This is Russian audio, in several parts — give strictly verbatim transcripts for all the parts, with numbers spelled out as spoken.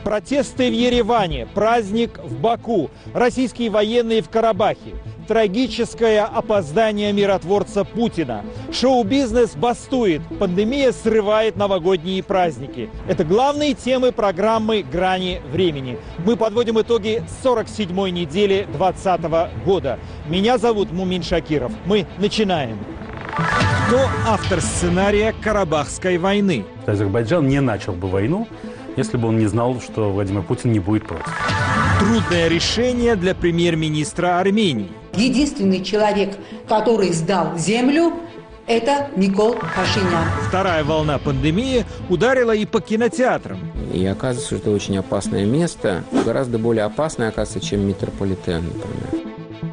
Протесты в Ереване, праздник в Баку, российские военные в Карабахе, трагическое опоздание миротворца Путина. Шоу-бизнес бастует, пандемия срывает новогодние праздники. Это главные темы программы «Грани времени». Мы подводим итоги сорок седьмой недели двадцатого года. Меня зовут Мумин Шакиров. Мы начинаем. Кто автор сценария Карабахской войны? Азербайджан не начал бы войну, если бы он не знал, что Владимир Путин не будет против. Трудное решение для премьер-министра Армении. Единственный человек, который сдал землю, это Никол Пашинян. Вторая волна пандемии ударила и по кинотеатрам. И оказывается, что это очень опасное место. Гораздо более опасное, оказывается, чем метрополитен, например.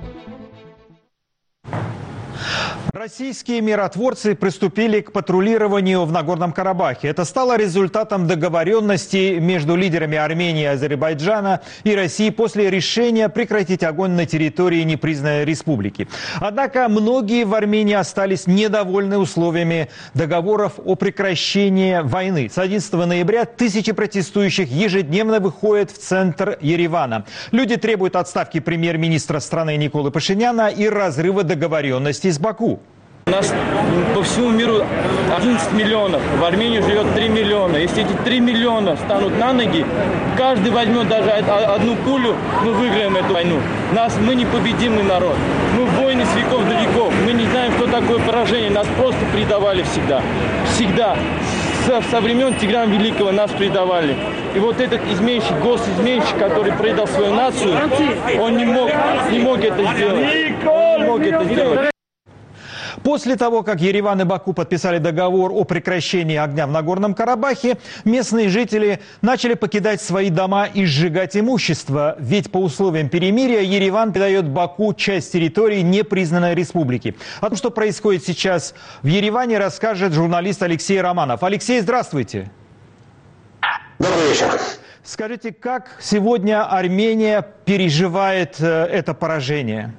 Российские миротворцы приступили к патрулированию в Нагорном Карабахе. Это стало результатом договоренности между лидерами Армении и Азербайджана и России после решения прекратить огонь на территории непризнанной республики. Однако многие в Армении остались недовольны условиями договоров о прекращении войны. С одиннадцатого ноября тысячи протестующих ежедневно выходят в центр Еревана. Люди требуют отставки премьер-министра страны Николы Пашиняна и разрыва договоренности с Баку. У нас по всему миру одиннадцать миллионов, в Армении живет три миллиона. Если эти три миллиона станут на ноги, каждый возьмет даже одну пулю, мы выиграем эту войну. Нас, мы непобедимый народ. Мы воины с веков до веков. Мы не знаем, что такое поражение. Нас просто предавали всегда. Всегда. Со, со времен Тиграна Великого нас предавали. И вот этот изменщик, госизменщик, который предал свою нацию, он не мог, не мог это сделать. Он не мог это сделать. После того, как Ереван и Баку подписали договор о прекращении огня в Нагорном Карабахе, местные жители начали покидать свои дома и сжигать имущество. Ведь по условиям перемирия Ереван передает Баку часть территории непризнанной республики. О том, что происходит сейчас в Ереване, расскажет журналист Алексей Романов. Алексей, здравствуйте. Добрый вечер. Скажите, как сегодня Армения переживает э, это поражение?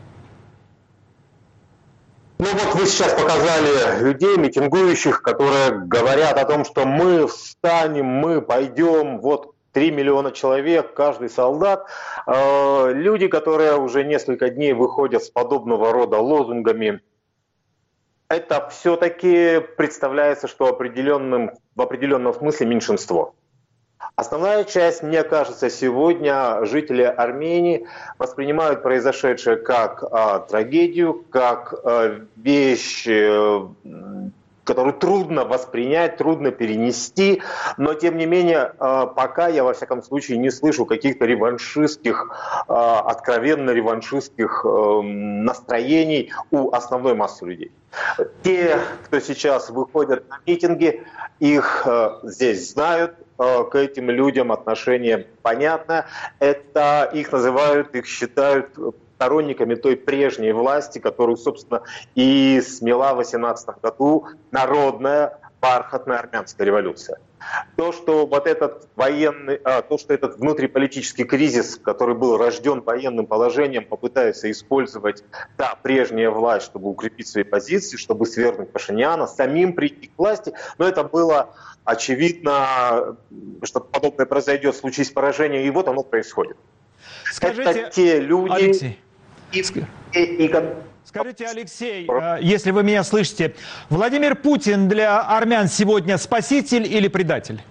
Ну вот вы сейчас показали людей, митингующих, которые говорят о том, что мы встанем, мы пойдем, вот три миллиона человек, каждый солдат. Э, люди, которые уже несколько дней выходят с подобного рода лозунгами, это все-таки представляется, что определенным, в определенном смысле меньшинство. Основная часть, мне кажется, сегодня жители Армении воспринимают произошедшее как а, трагедию, как а, вещь, а, которую трудно воспринять, трудно перенести, но тем не менее, а, пока я во всяком случае не слышу каких-то реваншистских, а, откровенно реваншистских а, настроений у основной массы людей. Те, кто сейчас выходят на митинги, их а, здесь знают. К этим людям отношение понятно. Это их называют, их считают сторонниками той прежней власти, которую, собственно, и смела в восемнадцатом году народная бархатная армянская революция. То, что вот этот военный, а, то, что этот внутриполитический кризис, который был рожден военным положением, попытается использовать та прежняя власть, чтобы укрепить свои позиции, чтобы свергнуть Пашиняна, самим прийти к власти, но это было очевидно, что подобное произойдет в случае поражения, и вот оно происходит. Скажите, это те люди... Алексей, и, и, и, скажите, Алексей, если вы меня слышите, Владимир Путин для армян сегодня спаситель или предатель?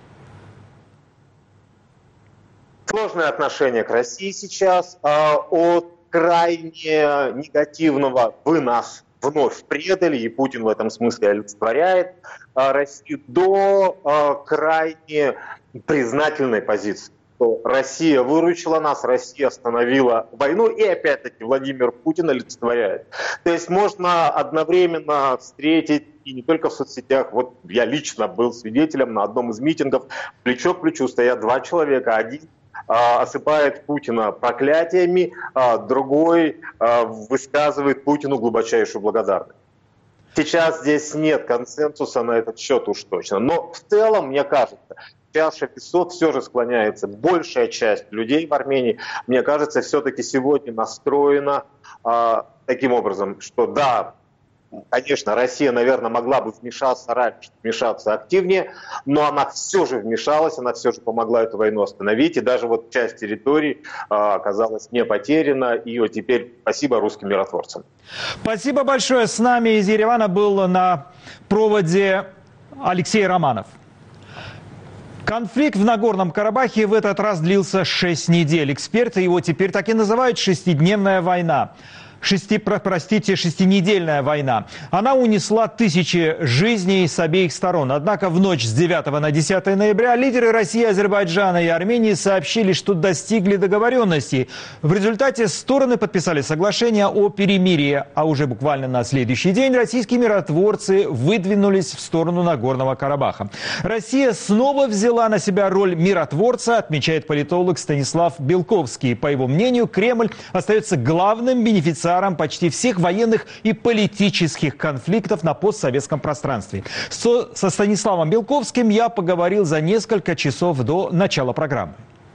Сложное отношение к России сейчас. От крайне негативного «вы нас вновь предали», и Путин в этом смысле олицетворяет Россию, до крайне признательной позиции. Россия выручила нас, Россия остановила войну, и опять-таки Владимир Путин олицетворяет. То есть можно одновременно встретить, и не только в соцсетях, вот я лично был свидетелем на одном из митингов, плечо к плечу стоят два человека, один а, осыпает Путина проклятиями, а другой а, высказывает Путину глубочайшую благодарность. Сейчас здесь нет консенсуса на этот счет уж точно, но в целом, мне кажется, чаша весов все же склоняется. Большая часть людей в Армении, мне кажется, все-таки сегодня настроена а, таким образом, что да, конечно, Россия, наверное, могла бы вмешаться раньше, вмешаться активнее, но она все же вмешалась, она все же помогла эту войну остановить, и даже вот часть территорий а, оказалась не потеряна, и вот теперь спасибо русским миротворцам. Спасибо большое. С нами из Еревана был на проводе Алексей Романов. Конфликт в Нагорном Карабахе в этот раз длился шесть недель. Эксперты его теперь так и называют «шестидневная война». Шести, простите, шестинедельная война. Она унесла тысячи жизней с обеих сторон. Однако в ночь с девятого на десятое ноября лидеры России, Азербайджана и Армении сообщили, что достигли договоренности. В результате стороны подписали соглашение о перемирии. А уже буквально на следующий день российские миротворцы выдвинулись в сторону Нагорного Карабаха. Россия снова взяла на себя роль миротворца, отмечает политолог Станислав Белковский. По его мнению, Кремль остается главным бенефициаром почти всех военных и политических конфликтов на постсоветском пространстве. Со, со Станиславом Белковским я поговорил за несколько часов до начала программы.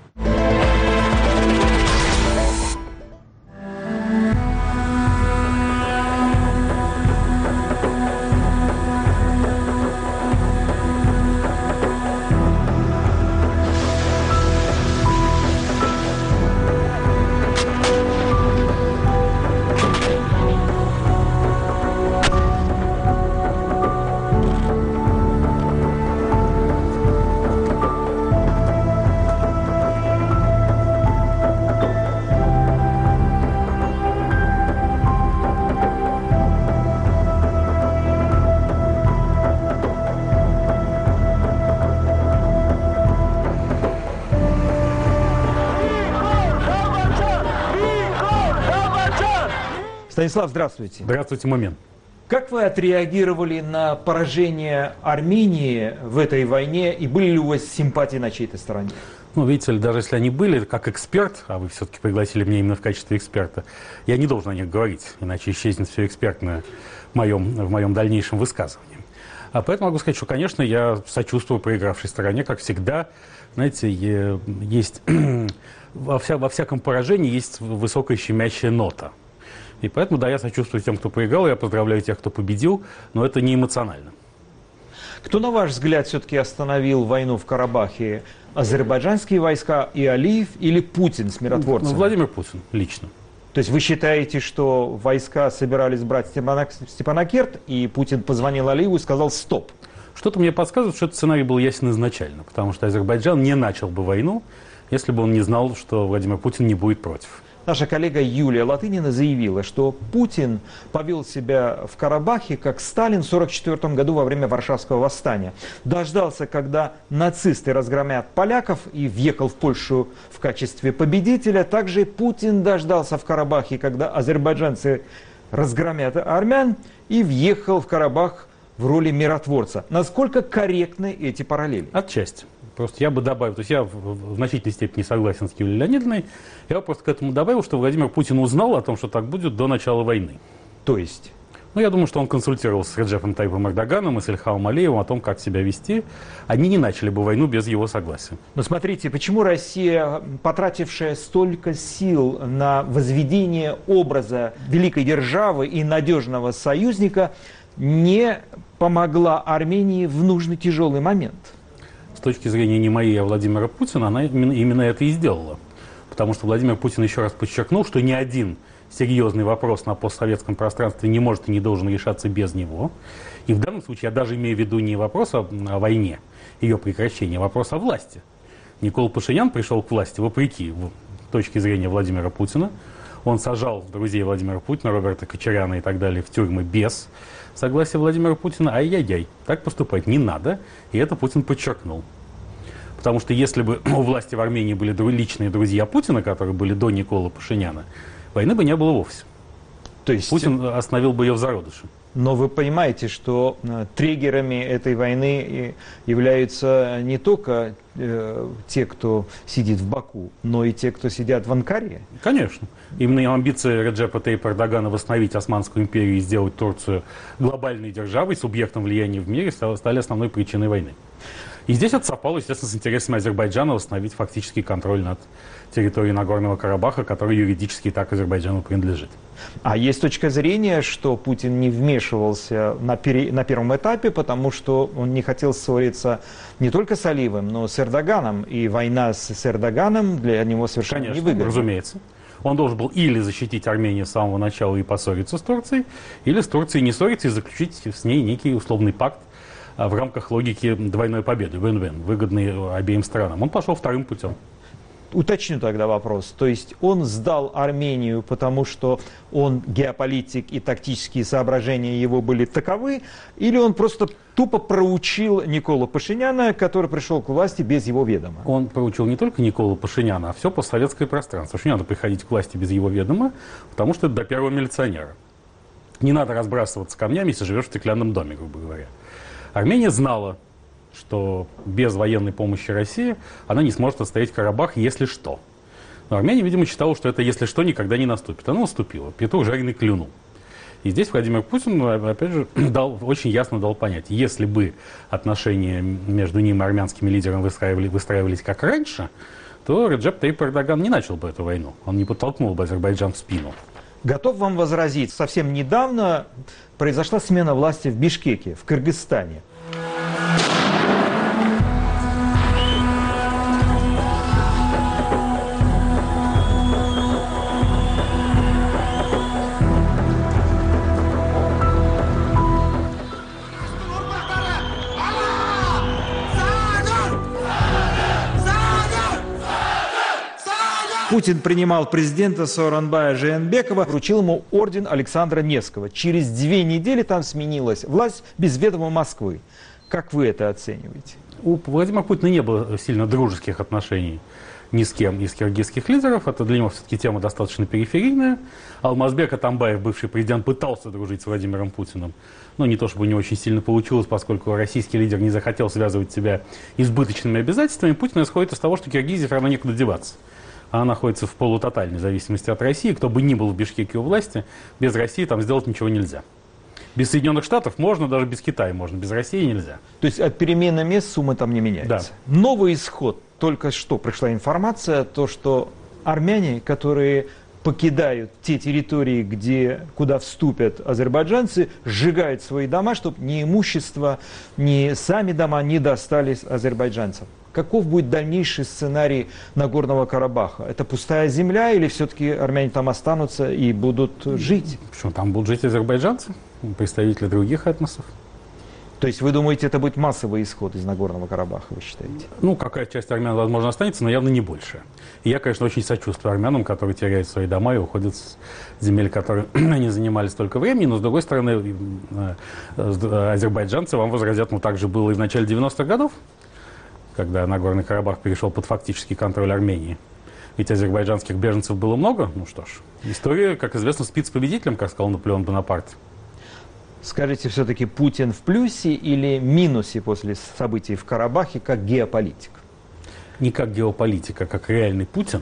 Станислав, здравствуйте. Здравствуйте, Момин. Как вы отреагировали на поражение Армении в этой войне и были ли у вас симпатии на чьей-то стороне? Ну, видите ли, даже если они были, как эксперт, а вы все-таки пригласили меня именно в качестве эксперта, я не должен о них говорить, иначе исчезнет все экспертное в моем, в моем дальнейшем высказывании. А поэтому могу сказать, что, конечно, я сочувствую проигравшей стороне, как всегда. Знаете, есть во, вся, во всяком поражении есть высокая щемящая нота. И поэтому, да, я сочувствую тем, кто проиграл, я поздравляю тех, кто победил, но это не эмоционально. Кто, на ваш взгляд, все-таки остановил войну в Карабахе? Азербайджанские войска и Алиев или Путин с миротворцем? Ну, Владимир Путин лично. То есть вы считаете, что войска собирались брать Степанакерт, и Путин позвонил Алиеву и сказал «стоп»? Что-то мне подсказывает, что этот сценарий был ясен изначально, потому что Азербайджан не начал бы войну, если бы он не знал, что Владимир Путин не будет против. Наша коллега Юлия Латынина заявила, что Путин повел себя в Карабахе, как Сталин в сорок четвёртом году во время Варшавского восстания. Дождался, когда нацисты разгромят поляков, и въехал в Польшу в качестве победителя. Также Путин дождался в Карабахе, когда азербайджанцы разгромят армян, и въехал в Карабах в роли миротворца. Насколько корректны эти параллели? Отчасти. Просто я бы добавил, то есть я в, в значительной степени согласен с Юлией Леонидовной, я бы просто к этому добавил, что Владимир Путин узнал о том, что так будет до начала войны. То есть? Ну, я думаю, что он консультировался с Реджепом Тайипом Эрдоганом и с Ильхамом Алиевым о том, как себя вести. Они не начали бы войну без его согласия. Но смотрите, почему Россия, потратившая столько сил на возведение образа великой державы и надежного союзника, не помогла Армении в нужный тяжелый момент? С точки зрения не моей, а Владимира Путина, она именно, именно это и сделала. Потому что Владимир Путин еще раз подчеркнул, что ни один серьезный вопрос на постсоветском пространстве не может и не должен решаться без него. И в данном случае я даже имею в виду не вопрос о, о войне, ее прекращении, а вопрос о власти. Никол Пашинян пришел к власти вопреки в точке зрения Владимира Путина. Он сажал друзей Владимира Путина, Роберта Кочаряна и так далее в тюрьмы без согласия Владимира Путина. Ай-яй-яй, так поступать не надо, и это Путин подчеркнул. Потому что если бы у власти в Армении были личные друзья Путина, которые были до Никола Пашиняна, войны бы не было вовсе. То есть Путин остановил бы ее в зародыше. Но вы понимаете, что триггерами этой войны являются не только э, те, кто сидит в Баку, но и те, кто сидят в Анкаре? Конечно. Именно амбиции Реджепа Тайипа Эрдогана восстановить Османскую империю и сделать Турцию глобальной державой, субъектом влияния в мире, стали основной причиной войны. И здесь это совпало, естественно, с интересами Азербайджана восстановить фактический контроль над территорией Нагорного Карабаха, который юридически и так Азербайджану принадлежит. А есть точка зрения, что Путин не вмешивался на, пере... на первом этапе, потому что он не хотел ссориться не только с Алиевым, но и с Эрдоганом. И война с, с Эрдоганом для него совершенно Конечно, невыгодна. разумеется. Он должен был или защитить Армению с самого начала и поссориться с Турцией, или с Турцией не ссориться и заключить с ней некий условный пакт в рамках логики двойной победы, win-win, выгодный обеим странам. Он пошел вторым путем. Уточню тогда вопрос. То есть он сдал Армению, потому что он геополитик и тактические соображения его были таковы, или он просто тупо проучил Николу Пашиняна, который пришел к власти без его ведома? Он проучил не только Николу Пашиняна, а все постсоветское пространство. Что не надо приходить к власти без его ведома, потому что это до первого милиционера. Не надо разбрасываться камнями, если живешь в стеклянном доме, грубо говоря. Армения знала, что без военной помощи России она не сможет отстоять Карабах, если что. Но Армения, видимо, считала, что это «если что» никогда не наступит. Оно наступило. Петух жареный клюнул. И здесь Владимир Путин, опять же, дал, очень ясно дал понять, если бы отношения между ним и армянскими лидерами выстраивали, выстраивались как раньше, то Реджеп Тайип Эрдоган не начал бы эту войну. Он не подтолкнул бы Азербайджан в спину. Готов вам возразить, совсем недавно произошла смена власти в Бишкеке, в Кыргызстане. Путин принимал президента Сооронбая Жээнбекова, вручил ему орден Александра Невского. Через две недели там сменилась власть без ведома Москвы. Как вы это оцениваете? У Владимира Путина не было сильно дружеских отношений ни с кем из киргизских лидеров. Это для него все-таки тема достаточно периферийная. Алмазбек Атамбаев, бывший президент, пытался дружить с Владимиром Путиным. Но не то чтобы не очень сильно получилось, поскольку российский лидер не захотел связывать себя избыточными обязательствами. Путин исходит из того, что Киргизии все равно некуда деваться. Она находится в полутотальной зависимости от России. Кто бы ни был в Бишкеке у власти, без России там сделать ничего нельзя. Без Соединенных Штатов можно, даже без Китая можно, без России нельзя. То есть от перемены мест сумма там не меняется? Да. Новый исход. Только что пришла информация, то что армяне, которые покидают те территории, где, куда вступят азербайджанцы, сжигают свои дома, чтобы ни имущество, ни сами дома не достались азербайджанцам. Каков будет дальнейший сценарий Нагорного Карабаха? Это пустая земля или все-таки армяне там останутся и будут жить? Почему? Там будут жить азербайджанцы, представители других этносов. То есть вы думаете, это будет массовый исход из Нагорного Карабаха, вы считаете? Ну, какая часть армян, возможно, останется, но явно не большая. И я, конечно, очень сочувствую армянам, которые теряют свои дома и уходят с земель, которые они занимали столько времени. Но, с другой стороны, азербайджанцы вам возразят, ну, так же было и в начале девяностых годов, когда Нагорный Карабах перешел под фактический контроль Армении. Ведь азербайджанских беженцев было много. Ну что ж, история, как известно, спит с победителем, как сказал Наполеон Бонапарт. Скажите, все-таки Путин в плюсе или минусе после событий в Карабахе как геополитик? Не как геополитик, а как реальный Путин.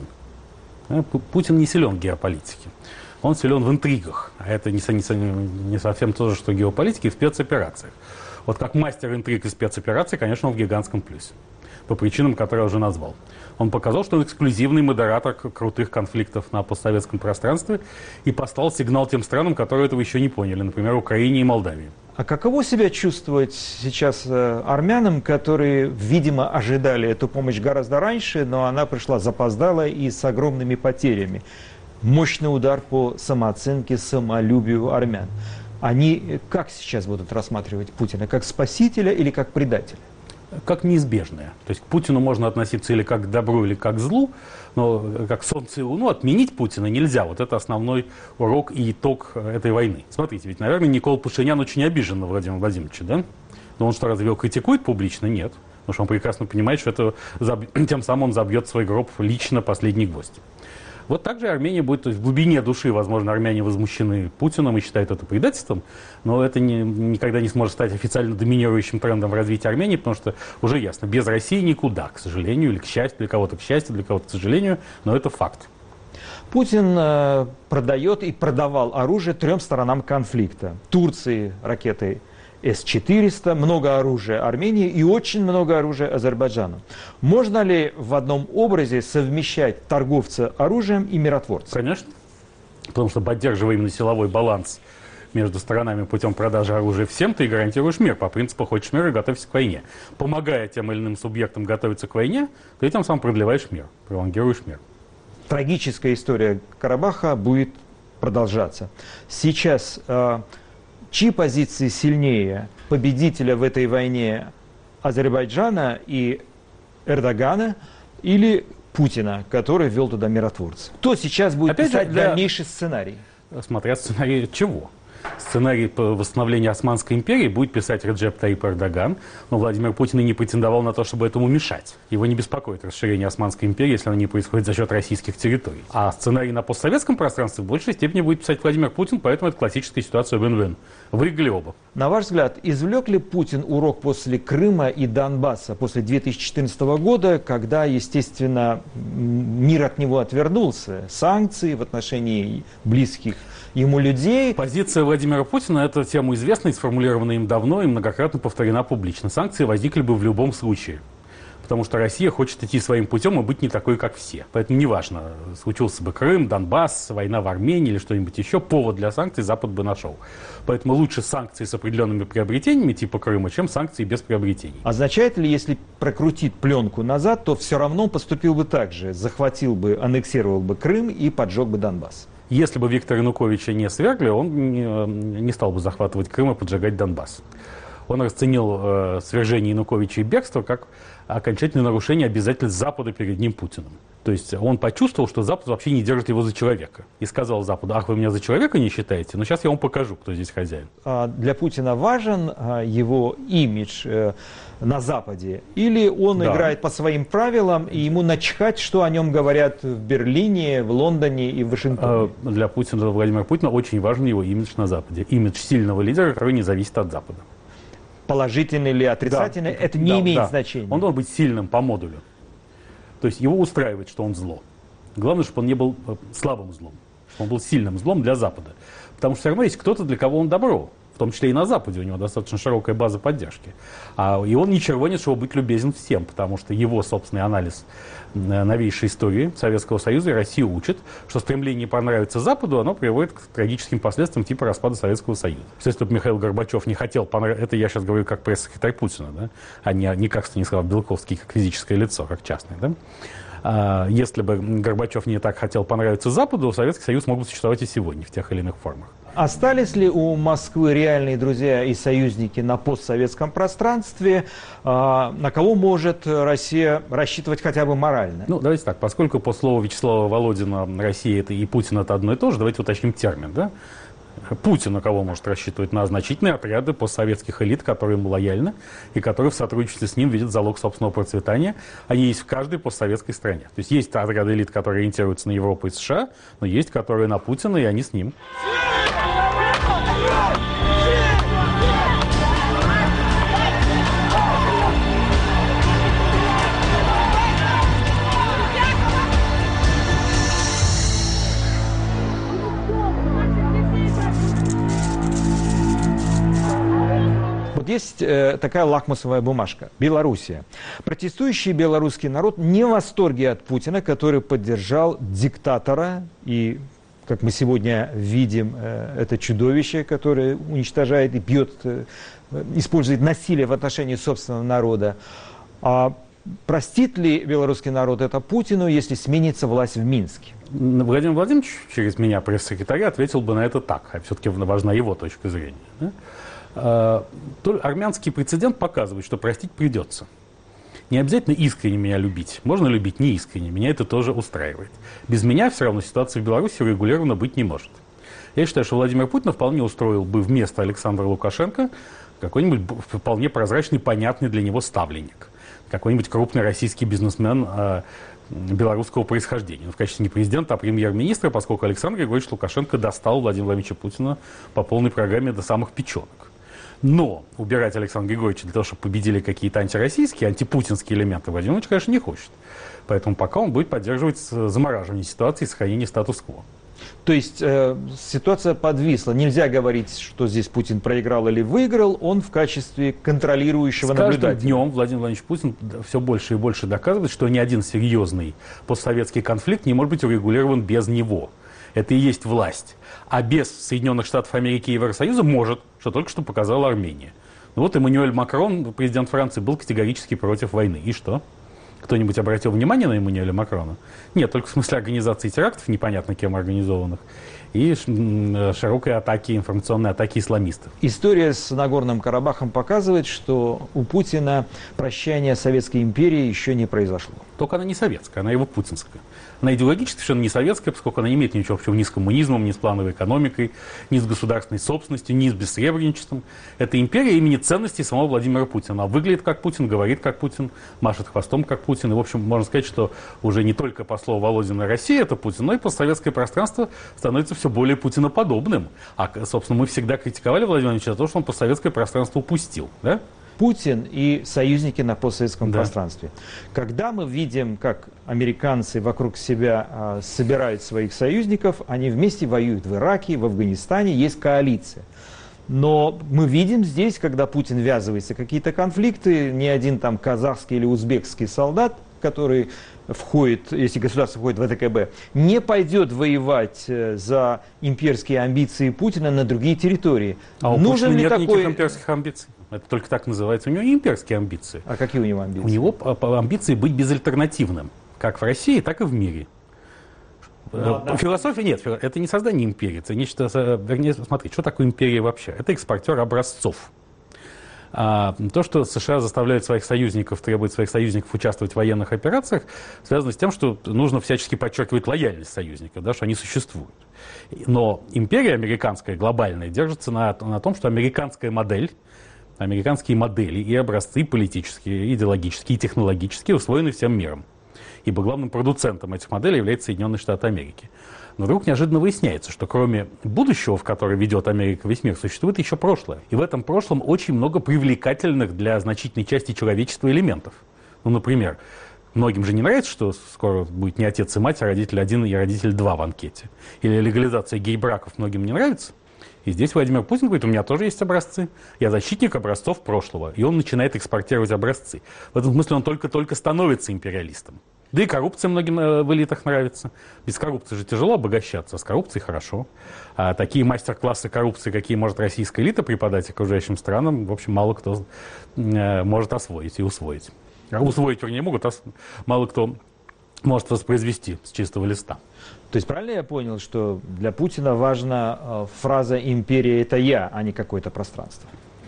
Путин не силен в геополитике. Он силен в интригах. А это не, не, не совсем то же, что геополитики в спецоперациях. Вот как мастер интриг и спецопераций, конечно, он в гигантском плюсе. По причинам, которые я уже назвал. Он показал, что он эксклюзивный модератор крутых конфликтов на постсоветском пространстве и послал сигнал тем странам, которые этого еще не поняли, например, Украине и Молдавии. А каково себя чувствовать сейчас армянам, которые, видимо, ожидали эту помощь гораздо раньше, но она пришла запоздала и с огромными потерями? Мощный удар по самооценке, самолюбию армян. Они как сейчас будут рассматривать Путина? Как спасителя или как предателя? Как неизбежное. То есть к Путину можно относиться или как к добру, или как к злу, но как солнце и луну отменить Путина нельзя. Вот это основной урок и итог этой войны. Смотрите, ведь, наверное, Никола Пашинян очень обижен на Владимира Владимировича, да? Но он что, разве его критикует публично? Нет. Потому что он прекрасно понимает, что это заб... тем самым он забьет в свой гроб лично последний гвоздь. Вот так же Армения будет, то есть в глубине души, возможно, армяне возмущены Путиным и считают это предательством, но это не, никогда не сможет стать официально доминирующим трендом в развитии Армении, потому что уже ясно, без России никуда, к сожалению, или к счастью, для кого-то к счастью, для кого-то к сожалению, но это факт. Путин э, продает и продавал оружие трем сторонам конфликта. Турции ракеты эс четыреста, много оружия Армении и очень много оружия Азербайджану. Можно ли в одном образе совмещать торговца оружием и миротворца? Конечно. Потому что, поддерживая именно силовой баланс между сторонами путем продажи оружия всем, ты гарантируешь мир. По принципу «хочешь мира, готовься к войне». Помогая тем или иным субъектам готовиться к войне, ты тем самым продлеваешь мир, пролонгируешь мир. Трагическая история Карабаха будет продолжаться. Сейчас э, чьи позиции сильнее? Победителя в этой войне Азербайджана и Эрдогана или Путина, который ввел туда миротворцев? Кто сейчас будет Опять писать же, для... дальнейший сценарий? Смотря сценарий чего? Сценарий по восстановлению Османской империи будет писать Реджеп Таyyip Эрдоган, но Владимир Путин и не претендовал на то, чтобы этому мешать. Его не беспокоит расширение Османской империи, если оно не происходит за счет российских территорий. А сценарий на постсоветском пространстве в большей степени будет писать Владимир Путин, поэтому это классическая ситуация win-win. Выиграли оба. На ваш взгляд, извлек ли Путин урок после Крыма и Донбасса, после две тысячи четырнадцатого года, когда, естественно, мир от него отвернулся, санкции в отношении близких ему людей? Позиция Владимира Путина – это тема известная, сформулирована им давно и многократно повторена публично. Санкции возникли бы в любом случае. Потому что Россия хочет идти своим путем и быть не такой, как все. Поэтому неважно, случился бы Крым, Донбасс, война в Армении или что-нибудь еще, повод для санкций Запад бы нашел. Поэтому лучше санкции с определенными приобретениями типа Крыма, чем санкции без приобретений. Означает ли, если прокрутить пленку назад, то все равно поступил бы так же, захватил бы, аннексировал бы Крым и поджег бы Донбасс? Если бы Виктора Януковича не свергли, он не, не стал бы захватывать Крым и поджигать Донбасс. Он расценил э, свержение Януковича и бегство как окончательное нарушение обязательств Запада перед ним Путиным. То есть он почувствовал, что Запад вообще не держит его за человека. И сказал Западу: ах, вы меня за человека не считаете? Но сейчас я вам покажу, кто здесь хозяин. А для Путина важен а, его имидж э, на Западе? Или он Да. играет по своим правилам, и ему начхать, что о нем говорят в Берлине, в Лондоне и в Вашингтоне? Э, для Путина, для Владимира Путина очень важен его имидж на Западе. Имидж сильного лидера, который не зависит от Запада. Положительный или отрицательный, Да. это не Да, имеет да. значения. Он должен быть сильным по модулю. То есть его устраивает, что он зло. Главное, чтобы он не был э, слабым злом, чтобы он был сильным злом для Запада. Потому что все равно есть кто-то, для кого он добро. В том числе и на Западе у него достаточно широкая база поддержки. А, и он не червонец, чтобы быть любезен всем, потому что его собственный анализ э, новейшей истории Советского Союза и России учит, что стремление понравиться Западу, оно приводит к трагическим последствиям типа распада Советского Союза. Если бы Михаил Горбачев не хотел понравиться, это я сейчас говорю как пресс-секретарь Путина, да? А не, не как Станислав Белковский, как физическое лицо, как частное, да? А, если бы Горбачев не так хотел понравиться Западу, Советский Союз мог бы существовать и сегодня в тех или иных формах. Остались ли у Москвы реальные друзья и союзники на постсоветском пространстве? А, на кого может Россия рассчитывать хотя бы морально? Ну, давайте так, поскольку по слову Вячеслава Володина Россия это и Путин это одно и то же, давайте уточним термин, да? Путин на кого может рассчитывать? На значительные отряды постсоветских элит, которые ему лояльны и которые в сотрудничестве с ним видят залог собственного процветания. Они есть в каждой постсоветской стране. То есть есть отряды элит, которые ориентируются на Европу и США, но есть, которые на Путина, и они с ним. Вот есть э, такая лакмусовая бумажка. Белоруссия. Протестующий белорусский народ не в восторге от Путина, который поддержал диктатора. И, как мы сегодня видим, э, это чудовище, которое уничтожает и бьет, э, использует насилие в отношении собственного народа. А простит ли белорусский народ это Путину, если сменится власть в Минске? Владимир Владимирович через меня, пресс-секретаря, ответил бы на это так. А все-таки важна его точка зрения. Да? Армянский прецедент показывает, что простить придется. Не обязательно искренне меня любить. Можно любить неискренне. Меня это тоже устраивает. Без меня все равно ситуация в Беларуси урегулирована быть не может. Я считаю, что Владимир Путин вполне устроил бы вместо Александра Лукашенко какой-нибудь вполне прозрачный, понятный для него ставленник. Какой-нибудь крупный российский бизнесмен э, белорусского происхождения. Ну, в качестве не президента, а премьер-министра, поскольку Александр Григорьевич Лукашенко достал Владимира Владимировича Путина по полной программе до самых печенок. Но убирать Александра Григорьевича для того, чтобы победили какие-то антироссийские, антипутинские элементы, Владимир Владимирович, конечно, не хочет. Поэтому пока он будет поддерживать замораживание ситуации и сохранение статус-кво. То есть э, ситуация подвисла. Нельзя говорить, что здесь Путин проиграл или выиграл. Он в качестве контролирующего С каждым наблюдателя. днем Владимир Владимирович Путин все больше и больше доказывает, что ни один серьезный постсоветский конфликт не может быть урегулирован без него. Это и есть власть. А без Соединенных Штатов Америки и Евросоюза может, что только что показала Армения. Ну вот Эммануэль Макрон, президент Франции, был категорически против войны. И что? Кто-нибудь обратил внимание на Эммануэля Макрона? Нет, только в смысле организации терактов, непонятно кем организованных, и широкой атаки, информационной атаки исламистов. История с Нагорным Карабахом показывает, что у Путина прощание Советской империи еще не произошло. Только она не советская, она его путинская. Она идеологически совершенно не советская, поскольку она не имеет ничего общего ни с коммунизмом, ни с плановой экономикой, ни с государственной собственностью, ни с бессребреничеством. Это империя имени ценностей самого Владимира Путина. Она выглядит как Путин, говорит как Путин, машет хвостом как Путин. И, в общем, можно сказать, что уже не только по слову Володина Россия это Путин, но и постсоветское пространство становится все более путиноподобным. А, собственно, мы всегда критиковали Владимира Владимировича за то, что он постсоветское пространство упустил. Да? Путин и союзники на постсоветском да. пространстве. Когда мы видим, как американцы вокруг себя а, собирают своих союзников, они вместе воюют в Ираке, в Афганистане, есть коалиция. Но мы видим здесь, когда Путин ввязывается в какие-то конфликты, ни один там казахский или узбекский солдат, который входит, если государство входит в ВТКБ, не пойдет воевать за имперские амбиции Путина на другие территории. А у Нужен Путина ли нет такой... никаких имперских амбиций. Это только так называется. У него не имперские амбиции. А какие у него амбиции? У него амбиции быть безальтернативным. Как в России, так и в мире. Ну, да. Философия нет, это не создание империи, это нечто, вернее, смотрите, что такое империя вообще? Это экспортер образцов. А, то, что США заставляют своих союзников, требует своих союзников участвовать в военных операциях, связано с тем, что нужно всячески подчеркивать лояльность союзников, да, что они существуют. Но империя американская, глобальная, держится на, на том, что американская модель, американские модели и образцы политические, и идеологические, и технологические усвоены всем миром. Ибо главным продуцентом этих моделей является Соединенные Штаты Америки. Но вдруг неожиданно выясняется, что кроме будущего, в которое ведет Америка весь мир, существует еще прошлое. И в этом прошлом очень много привлекательных для значительной части человечества элементов. Ну, например, многим же не нравится, что скоро будет не отец и мать, а родитель один и родитель два в анкете. Или легализация гей-браков многим не нравится. И здесь Владимир Путин говорит, у меня тоже есть образцы. Я защитник образцов прошлого. И он начинает экспортировать образцы. В этом смысле он только-только становится империалистом. Да и коррупция многим в элитах нравится. Без коррупции же тяжело обогащаться, а с коррупцией хорошо. А такие мастер-классы коррупции, какие может российская элита преподать окружающим странам, в общем, мало кто э, может освоить и усвоить. А усвоить, вернее, могут, а мало кто может воспроизвести с чистого листа. То есть правильно я понял, что для Путина важна э, фраза «империя – это я», а не какое-то пространство?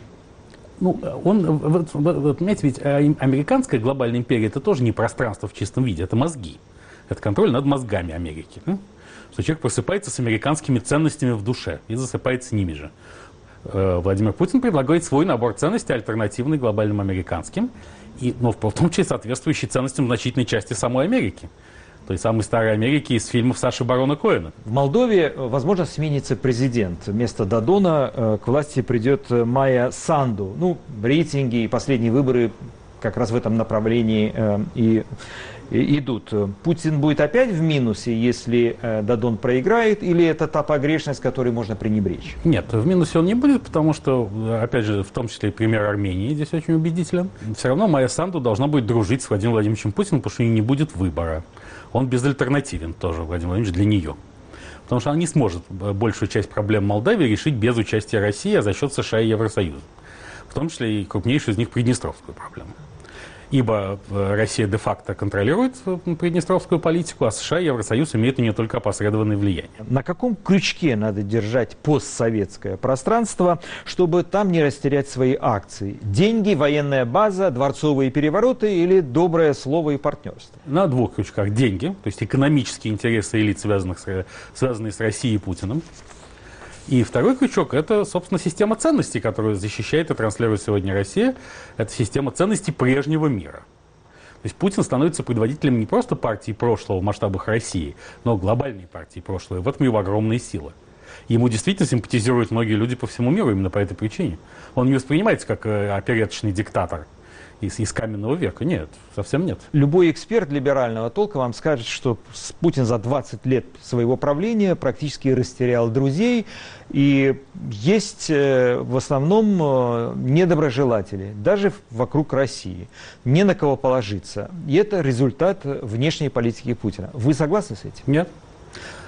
Ну, он, вот, вот, понимаете, ведь американская глобальная империя – это тоже не пространство в чистом виде, это мозги. Это контроль над мозгами Америки. Да? Что человек просыпается с американскими ценностями в душе и засыпается ними же. Владимир Путин предлагает свой набор ценностей, альтернативный глобальным американским, и, но в том числе соответствующий ценностям значительной части самой Америки. Той самой старой Америки из фильмов Саши Барона Коэна. В Молдове, возможно, сменится президент. Вместо Додона э, к власти придет Майя Санду. Ну, рейтинги и последние выборы как раз в этом направлении э, и, и идут. Путин будет опять в минусе, если э, Додон проиграет, или это та погрешность, которой можно пренебречь? Нет, в минусе он не будет, потому что, опять же, в том числе и пример Армении здесь очень убедителен. Все равно Майя Санду должна будет дружить с Владимиром Владимировичем Путиным, потому что у нее не будет выбора. Он безальтернативен тоже, Владимир Владимирович, для нее. Потому что она не сможет большую часть проблем Молдавии решить без участия России, а за счет США и Евросоюза. В том числе и крупнейшую из них приднестровскую проблему. Ибо Россия де-факто контролирует приднестровскую политику, а США и Евросоюз имеют на нее только опосредованное влияние. На каком крючке надо держать постсоветское пространство, чтобы там не растерять свои акции? Деньги, военная база, дворцовые перевороты или доброе слово и партнерство? На двух крючках. Деньги, то есть экономические интересы элит, связанных с, связанные с Россией и Путиным. И второй крючок – это, собственно, система ценностей, которую защищает и транслирует сегодня Россия. Это система ценностей прежнего мира. То есть Путин становится предводителем не просто партии прошлого в масштабах России, но глобальной партии прошлого. И в этом его огромные силы. Ему действительно симпатизируют многие люди по всему миру именно по этой причине. Он не воспринимается как опереточный диктатор из, из каменного века. Нет, совсем нет. Любой эксперт либерального толка вам скажет, что Путин за двадцать лет своего правления практически растерял друзей. И есть в основном недоброжелатели, даже вокруг России. Не на кого положиться. И это результат внешней политики Путина. Вы согласны с этим? Нет.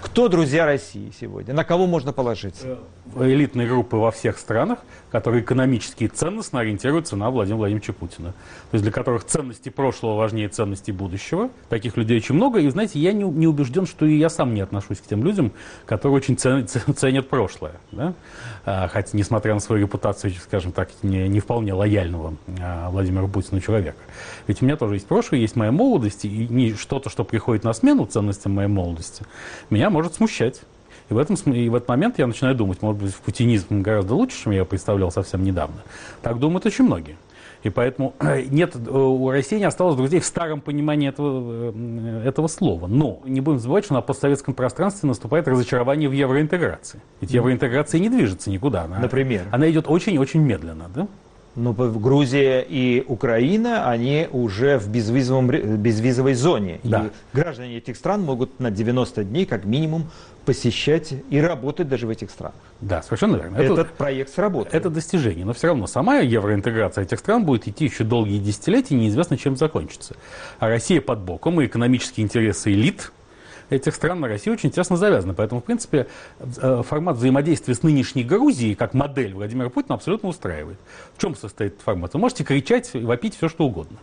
Кто друзья России сегодня? На кого можно положиться? Элитные группы во всех странах, которые экономически и ценностно ориентируются на Владимира Владимировича Путина. То есть для которых ценности прошлого важнее ценностей будущего. Таких людей очень много. И, знаете, я не, не убежден, что и я сам не отношусь к тем людям, которые очень ценят, ценят прошлое. Да? А, хотя, несмотря на свою репутацию, скажем так, не, не вполне лояльного а, Владимиру Путину человека. Ведь у меня тоже есть прошлое, есть моя молодость, и не что-то, что приходит на смену ценностям моей молодости, меня может смущать. И в, этом, и в этот момент я начинаю думать, может быть, путинизм гораздо лучше, чем я представлял совсем недавно. Так думают очень многие. И поэтому нет, у России не осталось друзей в старом понимании этого, этого слова. Но не будем забывать, что на постсоветском пространстве наступает разочарование в евроинтеграции. Ведь евроинтеграция не движется никуда. Она, Например? Она идет очень-очень медленно. Да? Ну, Грузия и Украина, они уже в безвизовом, безвизовой зоне. Да. И граждане этих стран могут на девяносто дней, как минимум, посещать и работать даже в этих странах. Да, совершенно верно. Этот это, проект сработает. Это достижение. Но все равно сама евроинтеграция этих стран будет идти еще долгие десятилетия, неизвестно, чем закончится. А Россия под боком, и экономические интересы элит этих стран на России очень тесно завязаны. Поэтому, в принципе, формат взаимодействия с нынешней Грузией, как модель Владимира Путина, абсолютно устраивает. В чем состоит этот формат? Вы можете кричать и вопить все, что угодно.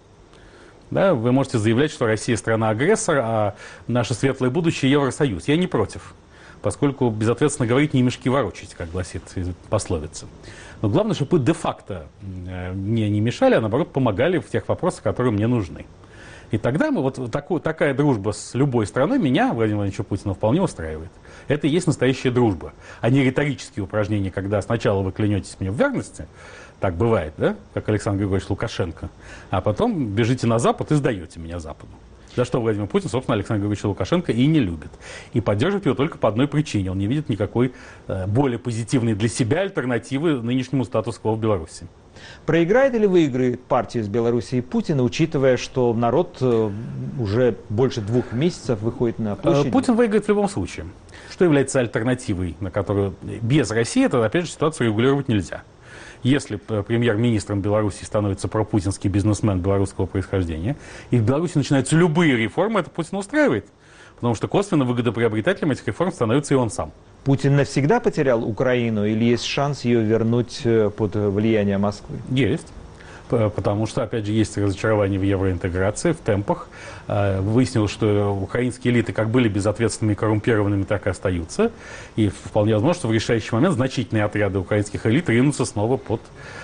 Да? Вы можете заявлять, что Россия страна-агрессор, а наше светлое будущее – Евросоюз. Я не против, поскольку безответственно говорить не мешки ворочать, как гласит пословица. Но главное, чтобы вы де-факто мне не мешали, а наоборот помогали в тех вопросах, которые мне нужны. И тогда мы, вот такую, такая дружба с любой страной меня, Владимира Владимировича Путина, вполне устраивает. Это и есть настоящая дружба, а не риторические упражнения, когда сначала вы клянетесь мне в верности, так бывает, да, как Александр Григорьевич Лукашенко, а потом бежите на Запад и сдаете меня Западу. За что Владимир Путин, собственно, Александр Григорьевич Лукашенко и не любит. И поддерживает его только по одной причине. Он не видит никакой э, более позитивной для себя альтернативы нынешнему статус-кво в Беларуси. Проиграет или выиграет партия из Беларуси и Путина, учитывая, что народ уже больше двух месяцев выходит на площадь? Путин выиграет в любом случае. Что является альтернативой, на которую без России, это, опять же, ситуацию регулировать нельзя. Если премьер-министром Беларуси становится пропутинский бизнесмен белорусского происхождения, и в Беларуси начинаются любые реформы, это Путина устраивает. Потому что косвенно выгодоприобретателем этих реформ становится и он сам. Путин навсегда потерял Украину или есть шанс ее вернуть под влияние Москвы? Есть. Потому что, опять же, есть разочарование в евроинтеграции, в темпах. Выяснилось, что украинские элиты как были безответственными и коррумпированными, так и остаются. И вполне возможно, что в решающий момент значительные отряды украинских элит ринутся снова под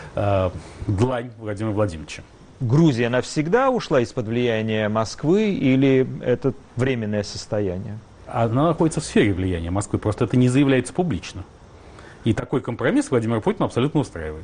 э, длань Владимира Владимировича. Грузия навсегда ушла из-под влияния Москвы или это временное состояние? Она находится в сфере влияния Москвы, просто это не заявляется публично. И такой компромисс Владимира Путина абсолютно устраивает.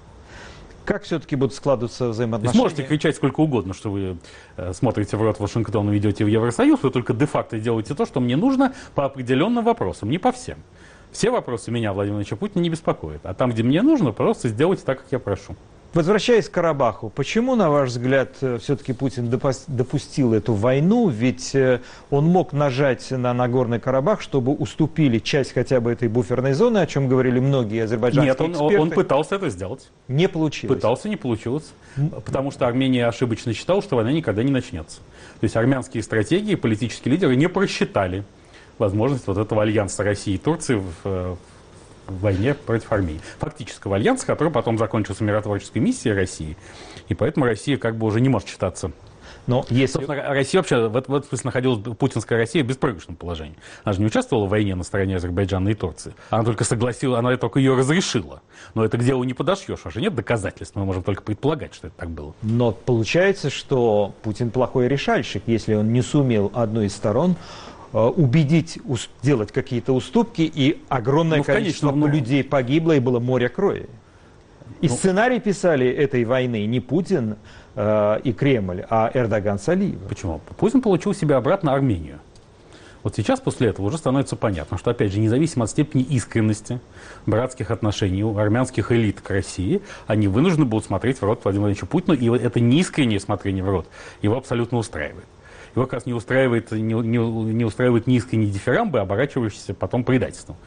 Как все-таки будут складываться взаимоотношения? Вы можете кричать сколько угодно, что вы э, смотрите в рот Вашингтону и идете в Евросоюз, вы только де-факто делаете то, что мне нужно по определенным вопросам, не по всем. Все вопросы меня, Владимира Владимировича Путина, не беспокоят. А там, где мне нужно, просто сделайте так, как я прошу. Возвращаясь к Карабаху, почему, на ваш взгляд, все-таки Путин допустил эту войну? Ведь он мог нажать на Нагорный Карабах, чтобы уступили часть хотя бы этой буферной зоны, о чем говорили многие азербайджанские Нет, он, эксперты. он пытался это сделать. Не получилось. Пытался, не получилось. Потому что Армения ошибочно считала, что война никогда не начнется. То есть армянские стратегии, политические лидеры не просчитали возможность вот этого альянса России и Турции в в войне против Армении. Фактического альянса, который потом закончился миротворческой миссией России. И поэтому Россия как бы уже не может считаться. Но если... Собственно, Россия вообще в этом смысле находилась, путинская Россия, в беспроигрышном положении. Она же не участвовала в войне на стороне Азербайджана и Турции. Она только согласилась, она только ее разрешила. Но это к делу не подошьешь, уже нет доказательств. Мы можем только предполагать, что это так было. Но получается, что Путин плохой решальщик, если он не сумел одну из сторон убедить, сделать какие-то уступки, и огромное ну, количество конечно, людей погибло, и было море крови. И ну, сценарий писали этой войны не Путин э, и Кремль, а Эрдоган с Алиевым. Почему? Путин получил себе обратно Армению. Вот сейчас после этого уже становится понятно, что, опять же, независимо от степени искренности братских отношений у армянских элит к России, они вынуждены будут смотреть в рот Владимиру Владимировичу Путину, и вот это неискреннее смотрение в рот его абсолютно устраивает. Его как раз не устраивает, не, не, не устраивает неискренние дифирамбы, оборачивающиеся потом предательством.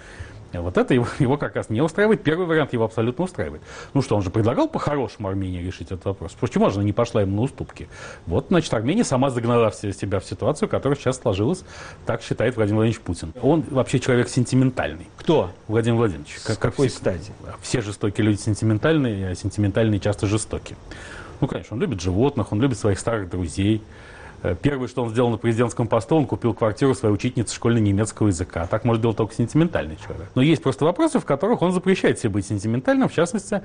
Вот это его, его как раз не устраивает. Первый вариант его абсолютно устраивает. Ну что, он же предлагал по-хорошему Армении решить этот вопрос. Почему же она не пошла ему на уступки? Вот, значит, Армения сама загнала себя в ситуацию, которая сейчас сложилась, так считает Владимир Владимирович Путин. Он вообще человек сентиментальный. Кто? Владимир Владимирович. С как, какой все, стати? Все жестокие люди сентиментальные, а сентиментальные часто жестоки. Ну, конечно, он любит животных, он любит своих старых друзей. Первое, что он сделал на президентском посту, он купил квартиру своей учительницы школьного немецкого языка. Так может делать только сентиментальный человек. Но есть просто вопросы, в которых он запрещает себе быть сентиментальным, в частности,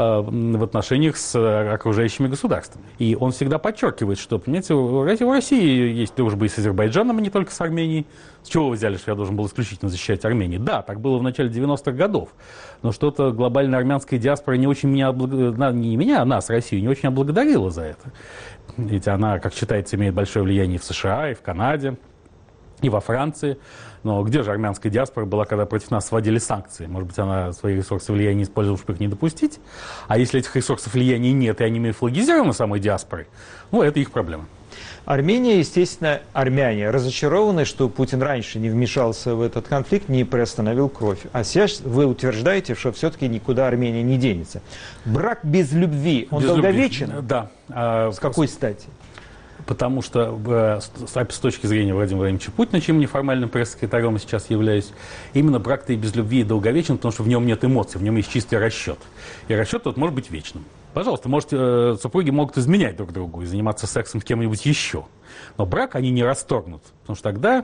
в отношениях с окружающими государствами. И он всегда подчеркивает, что, понимаете, у России есть дружба и с Азербайджаном, а не только с Арменией. С чего вы взяли, что я должен был исключительно защищать Армению? Да, так было в начале девяностых годов. Но что-то глобальная армянская диаспора не очень меня, не меня, а нас, Россию, не очень облагодарила за это. Ведь она, как считается, имеет большое влияние в США, и в Канаде, и во Франции. Но где же армянская диаспора была, когда против нас вводили санкции? Может быть, она свои ресурсы влияния использовала, чтобы их не допустить? А если этих ресурсов влияния нет, и они мифологизированы самой диаспорой, ну, это их проблема. Армения, естественно, армяне разочарованы, что Путин раньше не вмешался в этот конфликт, не приостановил кровь. А сейчас вы утверждаете, что все-таки никуда Армения не денется. Брак без любви, он без долговечен? Любви. Да. С какой стати? Потому что с точки зрения Владимира Владимировича Путина, чем неформальным пресс-секретарем сейчас являюсь, именно брак-то и без любви и долговечен, потому что в нем нет эмоций, в нем есть чистый расчет. И расчет тут может быть вечным. Пожалуйста, может, супруги могут изменять друг другу и заниматься сексом с кем-нибудь еще. Но брак они не расторгнут, потому что тогда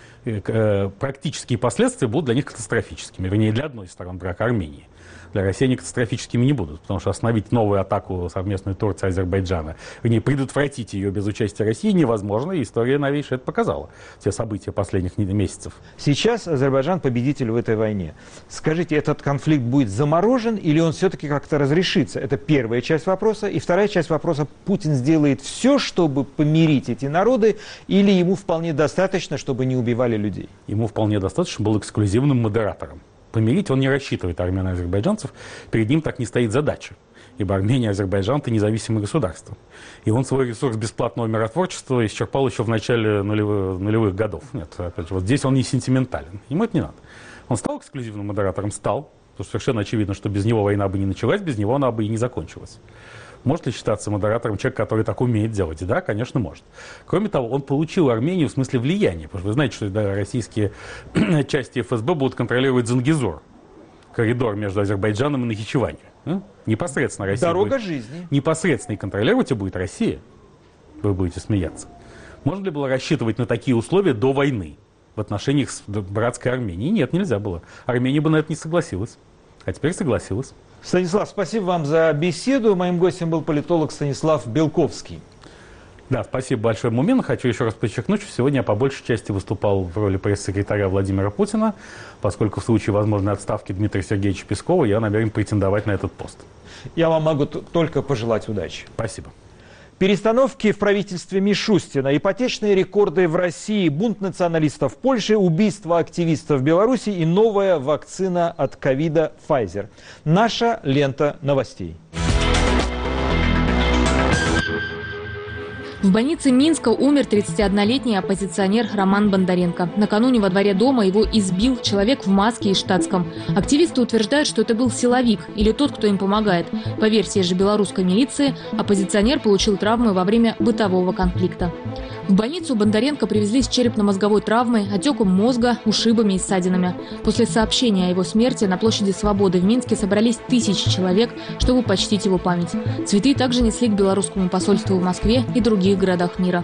практические последствия будут для них катастрофическими. Вернее, для одной из сторон брака, Армении. Для России они катастрофическими не будут, потому что остановить новую атаку совместной Турции и Азербайджана, вернее, предотвратить ее без участия России невозможно, и история новейшая это показала, те события последних месяцев. Сейчас Азербайджан победитель в этой войне. Скажите, этот конфликт будет заморожен или он все-таки как-то разрешится? Это первая часть вопроса. И вторая часть вопроса, Путин сделает все, чтобы помирить эти народы, или ему вполне достаточно, чтобы не убивали людей? Ему вполне достаточно был эксклюзивным модератором. Помирить он не рассчитывает армян и азербайджанцев, перед ним так не стоит задача. Ибо Армения и Азербайджан – это независимые государства. И он свой ресурс бесплатного миротворчества исчерпал еще в начале нулевых, нулевых годов. Нет, опять же, вот здесь он не сентиментален. Ему это не надо. Он стал эксклюзивным модератором? Стал. Потому что совершенно очевидно, что без него война бы не началась, без него она бы и не закончилась. Может ли считаться модератором человек, который так умеет делать? Да, конечно, может. Кроме того, он получил Армению в смысле влияния. Потому что вы знаете, что да, российские части эф эс бэ будут контролировать Зангезур, коридор между Азербайджаном и Нахичеванью. А? Непосредственно Россия Дорога будет, жизни. Непосредственно и контролировать и будет Россия. Вы будете смеяться. Можно ли было рассчитывать на такие условия до войны в отношениях с братской Арменией? Нет, нельзя было. Армения бы на это не согласилась. А теперь согласилась. Станислав, спасибо вам за беседу. Моим гостем был политолог Станислав Белковский. Да, спасибо большое, Мумин. Хочу еще раз подчеркнуть, что сегодня я по большей части выступал в роли пресс-секретаря Владимира Путина, поскольку в случае возможной отставки Дмитрия Сергеевича Пескова я намерен претендовать на этот пост. Я вам могу только пожелать удачи. Спасибо. Перестановки в правительстве Мишустина, ипотечные рекорды в России, бунт националистов в Польше, убийство активистов в Беларуси и новая вакцина от ковида Pfizer. Наша лента новостей. В больнице Минска умер тридцатиоднолетний оппозиционер Роман Бондаренко. Накануне во дворе дома его избил человек в маске и штатском. Активисты утверждают, что это был силовик или тот, кто им помогает. По версии же белорусской милиции, оппозиционер получил травмы во время бытового конфликта. В больницу Бондаренко привезли с черепно-мозговой травмой, отеком мозга, ушибами и ссадинами. После сообщения о его смерти на площади Свободы в Минске собрались тысячи человек, чтобы почтить его память. Цветы также несли к белорусскому посольству в Москве и других городах мира.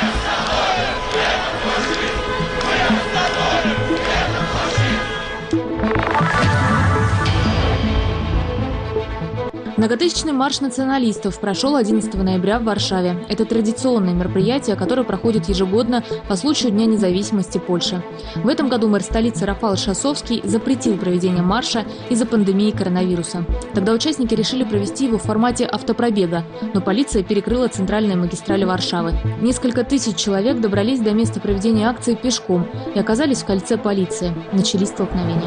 Многотысячный марш националистов прошел одиннадцатого ноября в Варшаве. Это традиционное мероприятие, которое проходит ежегодно по случаю Дня независимости Польши. В этом году мэр столицы Рафал Шасовский запретил проведение марша из-за пандемии коронавируса. Тогда участники решили провести его в формате автопробега, но полиция перекрыла центральные магистрали Варшавы. Несколько тысяч человек добрались до места проведения акции пешком и оказались в кольце полиции. Начались столкновения.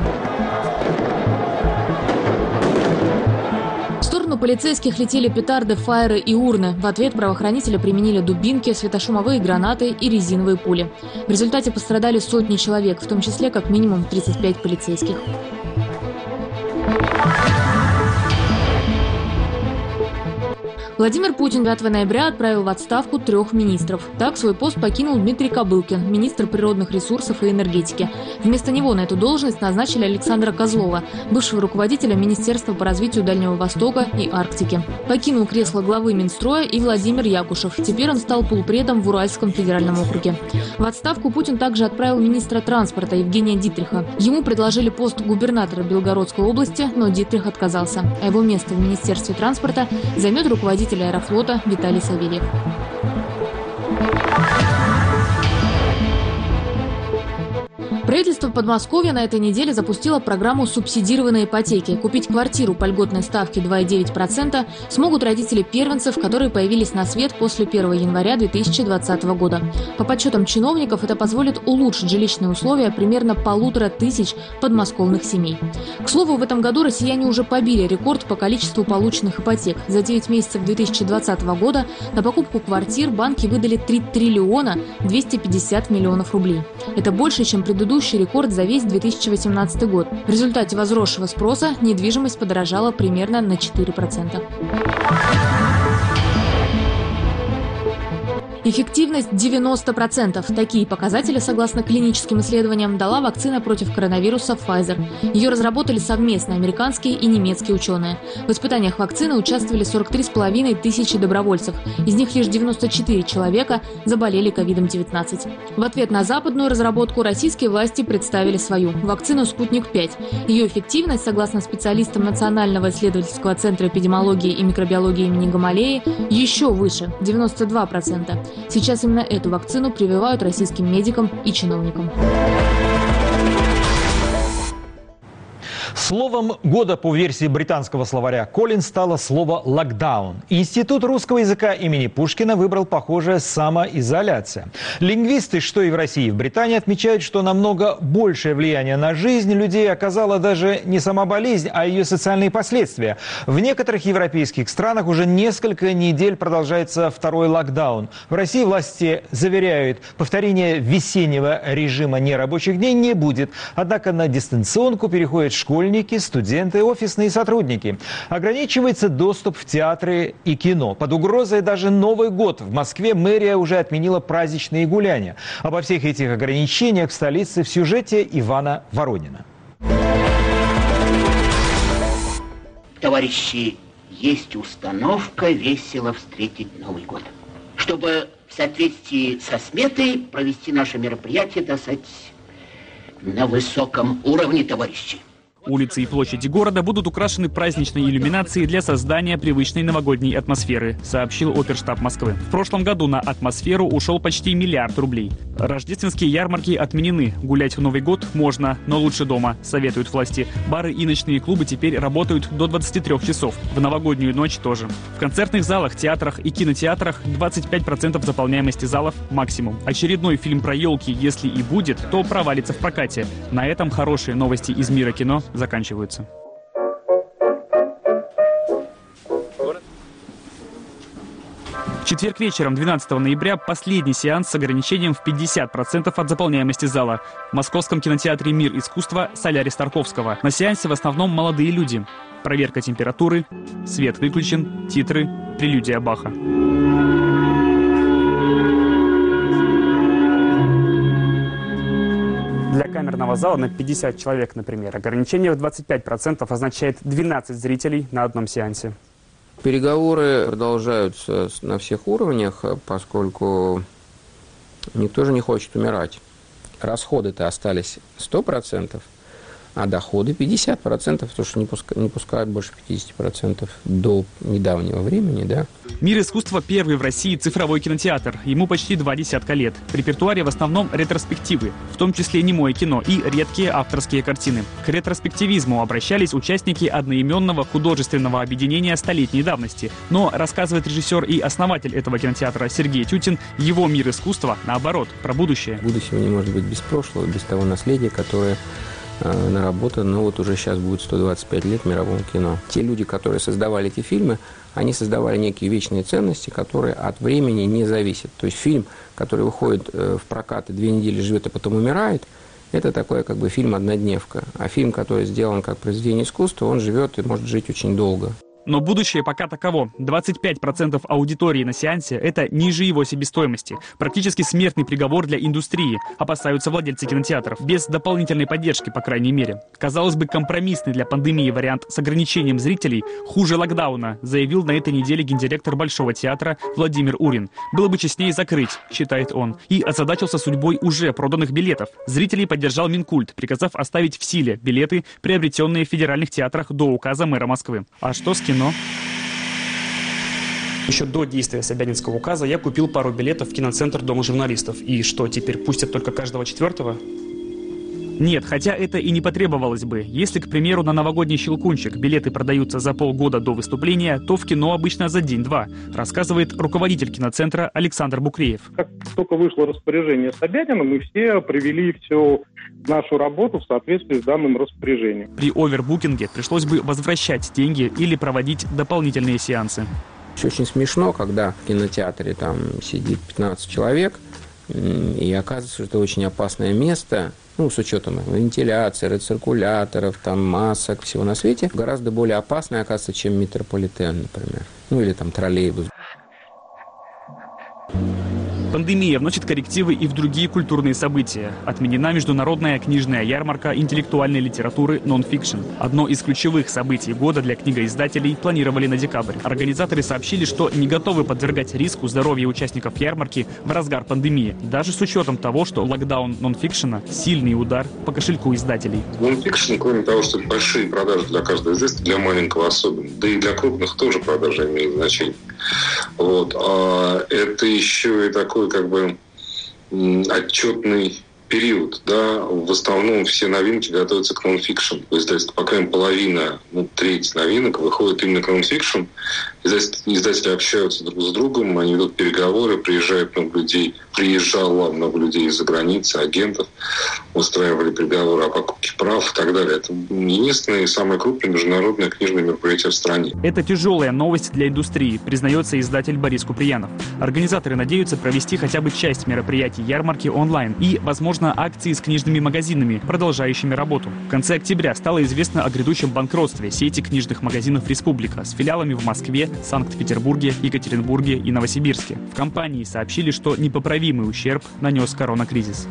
В сторону полицейских летели петарды, фаеры и урны. В ответ правоохранители применили дубинки, светошумовые гранаты и резиновые пули. В результате пострадали сотни человек, в том числе как минимум тридцать пять полицейских. Владимир Путин пятого ноября отправил в отставку трех министров. Так свой пост покинул Дмитрий Кобылкин, министр природных ресурсов и энергетики. Вместо него на эту должность назначили Александра Козлова, бывшего руководителя Министерства по развитию Дальнего Востока и Арктики. Покинул кресло главы Минстроя и Владимир Якушев. Теперь он стал полпредом в Уральском федеральном округе. В отставку Путин также отправил министра транспорта Евгения Дитриха. Ему предложили пост губернатора Белгородской области, но Дитрих отказался. А его место в Министерстве транспорта займет руководитель Аэрофлота Виталий Савельев. Правительство Подмосковья на этой неделе запустило программу субсидированной ипотеки. Купить квартиру по льготной ставке два и девять десятых процента смогут родители первенцев, которые появились на свет после первого января две тысячи двадцатого года. По подсчетам чиновников, это позволит улучшить жилищные условия примерно полутора тысяч подмосковных семей. К слову, в этом году россияне уже побили рекорд по количеству полученных ипотек. За девять месяцев две тысячи двадцатого года на покупку квартир банки выдали три триллиона двести пятьдесят миллионов рублей. Это больше, чем предыдущий рекорд за весь две тысячи восемнадцатый год. В результате возросшего спроса недвижимость подорожала примерно на четыре процента. Эффективность девяносто процентов. Такие показатели, согласно клиническим исследованиям, дала вакцина против коронавируса Pfizer. Ее разработали совместно американские и немецкие ученые. В испытаниях вакцины участвовали сорок три с половиной тысячи добровольцев. Из них лишь девяносто четыре человека заболели ковид девятнадцать. В ответ на западную разработку российские власти представили свою – вакцину «Спутник пять». Ее эффективность, согласно специалистам Национального исследовательского центра эпидемиологии и микробиологии имени Гамалеи, еще выше – девяносто два процента. Сейчас именно эту вакцину прививают российским медикам и чиновникам. Словом года по версии британского словаря Коллинз стало слово «локдаун». Институт русского языка имени Пушкина выбрал похожее «самоизоляция». Лингвисты, что и в России, и в Британии, отмечают, что намного большее влияние на жизнь людей оказала даже не сама болезнь, а ее социальные последствия. В некоторых европейских странах уже несколько недель продолжается второй локдаун. В России власти заверяют, повторения весеннего режима нерабочих дней не будет. Однако на дистанционку переходят школьники, студенты, офисные сотрудники. Ограничивается доступ в театры и кино. Под угрозой даже Новый год. В Москве мэрия уже отменила праздничные гуляния. Обо всех этих ограничениях в столице в сюжете Ивана Воронина. Товарищи, есть установка весело встретить Новый год. Чтобы в соответствии со сметой провести наше мероприятие, так сказать, на высоком уровне, товарищи. Улицы и площади города будут украшены праздничной иллюминацией для создания привычной новогодней атмосферы, сообщил оперштаб Москвы. В прошлом году на атмосферу ушел почти миллиард рублей. Рождественские ярмарки отменены. Гулять в Новый год можно, но лучше дома, советуют власти. Бары и ночные клубы теперь работают до двадцати трёх часов. В новогоднюю ночь тоже. В концертных залах, театрах и кинотеатрах двадцать пять процентов заполняемости залов максимум. Очередной фильм про елки, если и будет, то провалится в прокате. На этом хорошие новости из мира кино заканчиваются. В четверг вечером, двенадцатого ноября, последний сеанс с ограничением в пятьдесят процентов от заполняемости зала. В Московском кинотеатре «Мир искусства» «Солярис» Тарковского. На сеансе в основном молодые люди. Проверка температуры, свет выключен, титры, прелюдия Баха. Для камерного зала на пятьдесят человек, например, ограничение в двадцать пять процентов означает двенадцать зрителей на одном сеансе. Переговоры продолжаются на всех уровнях, поскольку никто же не хочет умирать. Расходы-то остались сто процентов, а доходы пятьдесят процентов, потому что не пускают, не пускают больше пятидесяти процентов до недавнего времени, да. «Мир искусства» – первый в России цифровой кинотеатр. Ему почти два десятка лет. В репертуаре в основном ретроспективы, в том числе немое кино и редкие авторские картины. К ретроспективизму обращались участники одноименного художественного объединения столетней давности. Но, рассказывает режиссер и основатель этого кинотеатра Сергей Тютин, его «Мир искусства» наоборот, про будущее. Будущего не может быть без прошлого, без того наследия, которое наработано, но вот уже сейчас будет сто двадцать пять лет мировому кино. Те люди, которые создавали эти фильмы, они создавали некие вечные ценности, которые от времени не зависят. То есть фильм, который выходит в прокат и две недели живет, а потом умирает, Это такой как бы фильм-однодневка. А фильм, который сделан как произведение искусства, он живет и может жить очень долго. Но будущее пока таково. двадцать пять процентов аудитории на сеансе – это ниже его себестоимости. Практически смертный приговор для индустрии, опасаются владельцы кинотеатров. Без дополнительной поддержки, по крайней мере. Казалось бы, компромиссный для пандемии вариант с ограничением зрителей хуже локдауна, заявил на этой неделе гендиректор Большого театра Владимир Урин. Было бы честнее закрыть, считает он. И озадачился судьбой уже проданных билетов. Зрителей поддержал Минкульт, приказав оставить в силе билеты, приобретенные в федеральных театрах до указа мэра Москвы. А что с кино? Еще до действия Собянинского указа я купил пару билетов в киноцентр Дома журналистов. И что, теперь пустят только каждого четвертого? Нет, хотя это и не потребовалось бы. Если, к примеру, на новогодний «Щелкунчик» билеты продаются за полгода до выступления, то в кино обычно за день-два, рассказывает руководитель киноцентра Александр Букреев. Как только вышло распоряжение Собянина, мы все привели всю нашу работу в соответствии с данным распоряжением. При овербукинге пришлось бы возвращать деньги или проводить дополнительные сеансы. Очень смешно, когда в кинотеатре там сидит пятнадцать человек, и оказывается, что это очень опасное место. Ну, с учетом вентиляции, рециркуляторов, там, масок, всего на свете, гораздо более опасное, оказывается, чем метрополитен, например. Ну, или там троллейбус. Пандемия вносит коррективы и в другие культурные события. Отменена международная книжная ярмарка интеллектуальной литературы «Нон-фикшн». Одно из ключевых событий года для книгоиздателей планировали на декабрь. Организаторы сообщили, что не готовы подвергать риску здоровья участников ярмарки в разгар пандемии, даже с учетом того, что локдаун «Нон-фикшена» – сильный удар по кошельку издателей. «Нон-фикшн», кроме того, что это большие продажи для каждого издательства, для маленького особенно, да и для крупных тоже продажи имеют значение. Вот. А это еще и такой как бы отчетный период, да, в основном все новинки готовятся к нон-фикшн. Издательство, по крайней мере, половина, ну, треть новинок выходит именно к нон-фикшн. Издатели, издатели общаются друг с другом, они ведут переговоры, приезжают много людей, приезжало много людей из-за границы, агентов, устраивали переговоры о покупке прав и так далее. Это единственное и самое крупное международное книжное мероприятие в стране. Это тяжелая новость для индустрии, признается издатель Борис Куприянов. Организаторы надеются провести хотя бы часть мероприятий ярмарки онлайн и, возможно, акции с книжными магазинами, продолжающими работу. В конце октября стало известно о грядущем банкротстве сети книжных магазинов «Республика» с филиалами в Москве, Санкт-Петербурге, Екатеринбурге и Новосибирске. В компании сообщили, что непоправимый ущерб нанес коронакризис.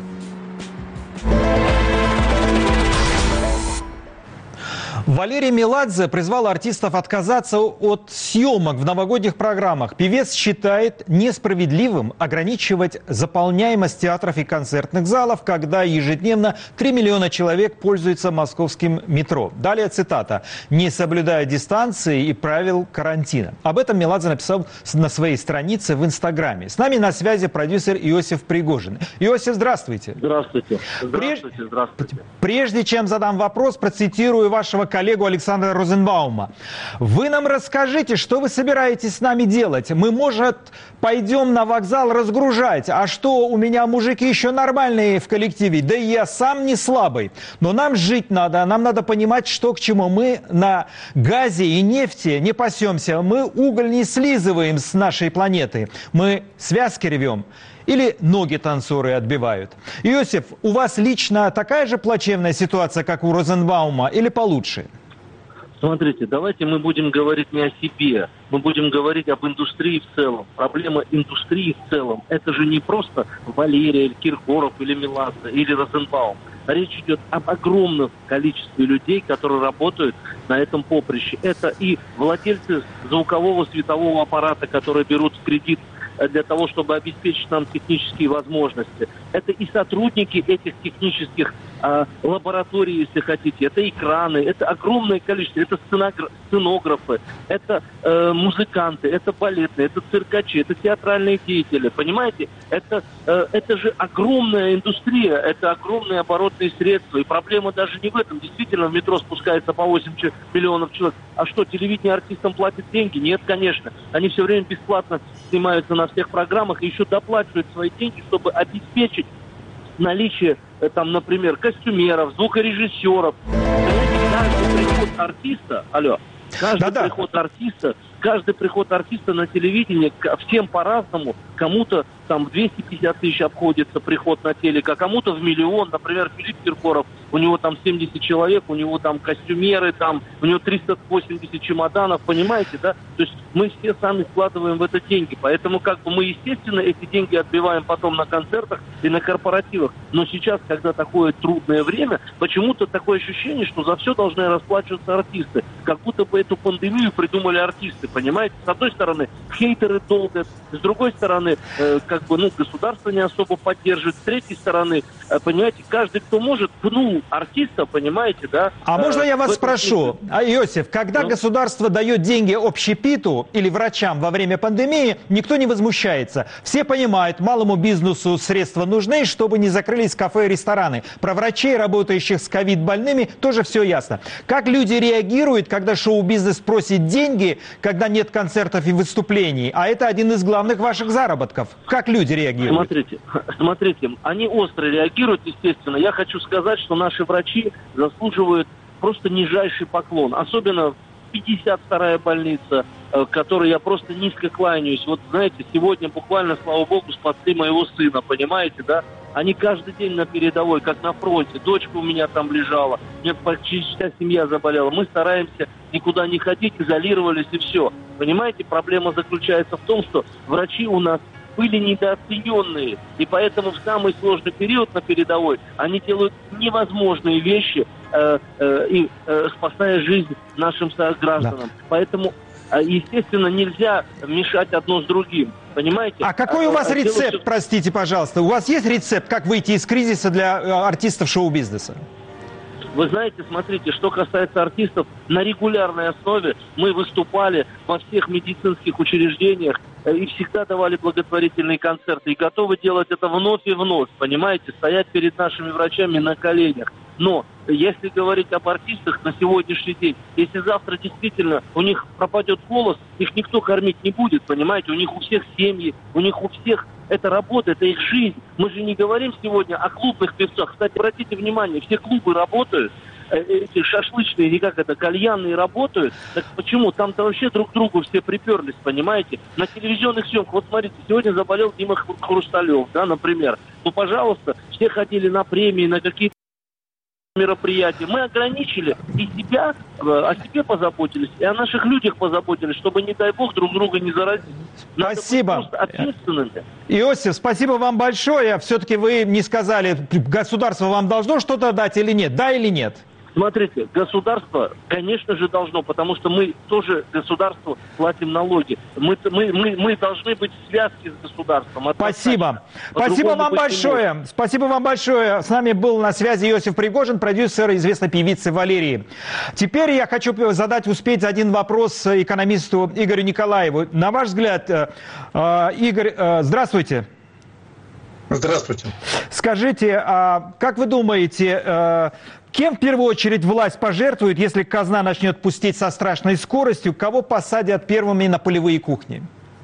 Валерий Меладзе призвал артистов отказаться от съемок в новогодних программах. Певец считает несправедливым ограничивать заполняемость театров и концертных залов, когда ежедневно три миллиона человек пользуются московским метро. Далее цитата. «Не соблюдая дистанции и правил карантина». Об этом Меладзе написал на своей странице в Инстаграме. С нами на связи продюсер Иосиф Пригожин. Иосиф, здравствуйте. Здравствуйте. Здравствуйте, здравствуйте. Прежде чем задам вопрос, процитирую вашего коллегу Александра Розенбаума. Вы нам расскажите, что вы собираетесь с нами делать? Мы, может, пойдем на вокзал разгружать? А что, у меня мужики еще нормальные в коллективе? Да и я сам не слабый. Но нам жить надо, нам надо понимать, что к чему. Мы на газе и нефти не пасемся, мы уголь не слизываем с нашей планеты. Мы связки рвем. Или ноги танцоры отбивают. Иосиф, у вас лично такая же плачевная ситуация, как у Розенбаума, или получше? Смотрите, давайте мы будем говорить не о себе, мы будем говорить об индустрии в целом. Проблема индустрии в целом – это же не просто Валерия, или Киркоров, или Меладзе, или Розенбаум. Речь идет об огромном количестве людей, которые работают на этом поприще. Это и владельцы звукового светового аппарата, которые берут в кредит для того, чтобы обеспечить нам технические возможности. Это и сотрудники этих технических а, лабораторий, если хотите. Это экраны, это огромное количество. Это сценограф, сценографы, это э, музыканты, это балетные, это циркачи, это театральные деятели. Понимаете? Это, э, это же огромная индустрия, это огромные оборотные средства. И проблема даже не в этом. Действительно, в метро спускается по восемь миллионов человек. А что, телевидение артистам платит деньги? Нет, конечно. Они все время бесплатно снимаются на всех программах и еще доплачивают свои деньги, чтобы обеспечить наличие, там, например, костюмеров, звукорежиссеров. Каждый приход артиста, алло, каждый Да-да. приход артиста каждый приход артиста на телевидение, всем по-разному, кому-то там двести пятьдесят тысяч обходится приход на телек, а кому-то в миллион. Например, Филипп Киркоров, у него там семьдесят человек, у него там костюмеры, там, у него триста восемьдесят чемоданов, понимаете, да? То есть мы все сами вкладываем в это деньги, поэтому как бы мы, естественно, эти деньги отбиваем потом на концертах и на корпоративах. Но сейчас, когда такое трудное время, почему-то такое ощущение, что за все должны расплачиваться артисты. Как будто бы эту пандемию придумали артисты, понимаете? С одной стороны, хейтеры долгают, с другой стороны, э, как бы, ну, государство не особо поддерживает, с третьей стороны, э, понимаете, каждый, кто может, пнул артиста, понимаете, да? А э, можно я вас спрошу, смысле... а, Иосиф, когда ну? государство дает деньги общепиту или врачам во время пандемии, никто не возмущается. Все понимают, малому бизнесу средства нужны, чтобы не закрылись кафе и рестораны. Про врачей, работающих с ковид-больными, тоже все ясно. Как люди реагируют, когда шоу-бизнес просит деньги, когда нет концертов и выступлений, а это один из главных ваших заработков? Как люди реагируют? Смотрите, смотрите, они остро реагируют, естественно. Я хочу сказать, что наши врачи заслуживают просто нижайший поклон. Особенно пятьдесят вторая больница, к которой я просто низко кланяюсь. Вот знаете, сегодня буквально, слава богу, спасли моего сына, понимаете, да? Они каждый день на передовой, как на фронте. Дочка у меня там лежала, у меня почти вся семья заболела. Мы стараемся никуда не ходить, изолировались и все. Понимаете, проблема заключается в том, что врачи у нас были недооцененные. И поэтому в самый сложный период на передовой они делают невозможные вещи, э, э, и э, спасая жизнь нашим согражданам. Да. Поэтому, э, естественно, нельзя мешать одно с другим. Понимаете? А какой у вас а, рецепт, дело... простите, пожалуйста? У вас есть рецепт, как выйти из кризиса для артистов шоу-бизнеса? Вы знаете, смотрите, что касается артистов, на регулярной основе мы выступали во всех медицинских учреждениях и всегда давали благотворительные концерты. И готовы делать это вновь и вновь, понимаете, стоять перед нашими врачами на коленях. Но если говорить об артистах на сегодняшний день, если завтра действительно у них пропадет голос, их никто кормить не будет, понимаете, у них у всех семьи, у них у всех это работа, это их жизнь. Мы же не говорим сегодня о клубных певцах. Кстати, обратите внимание, все клубы работают, эти шашлычные, или как это, кальянные работают. Так почему? Там-то вообще друг к другу все приперлись, понимаете? На телевизионных съемках, вот смотрите, сегодня заболел Дима Хрусталев, да, например. Ну, пожалуйста, все ходили на премии, на какие-то мероприятия. Мы ограничили и себя, о себе позаботились, и о наших людях позаботились, чтобы, не дай бог, друг друга не заразить. Надо спасибо. Быть просто ответственными. Иосиф, спасибо вам большое. Все-таки вы не сказали, государство вам должно что-то дать или нет? Да или нет? Смотрите, государство, конечно же, должно, потому что мы тоже государству платим налоги. Мы, мы, мы, мы должны быть в связке с государством. Спасибо. Спасибо вам большое. Может. Спасибо вам большое. С нами был на связи Иосиф Пригожин, продюсер известной певицы Валерии. Теперь я хочу задать, успеть один вопрос экономисту Игорю Николаеву. На ваш взгляд, Игорь, здравствуйте. Здравствуйте. Скажите, а как вы думаете, кем в первую очередь власть пожертвует, если казна начнет пустить со страшной скоростью? Кого посадят первыми на полевые кухни?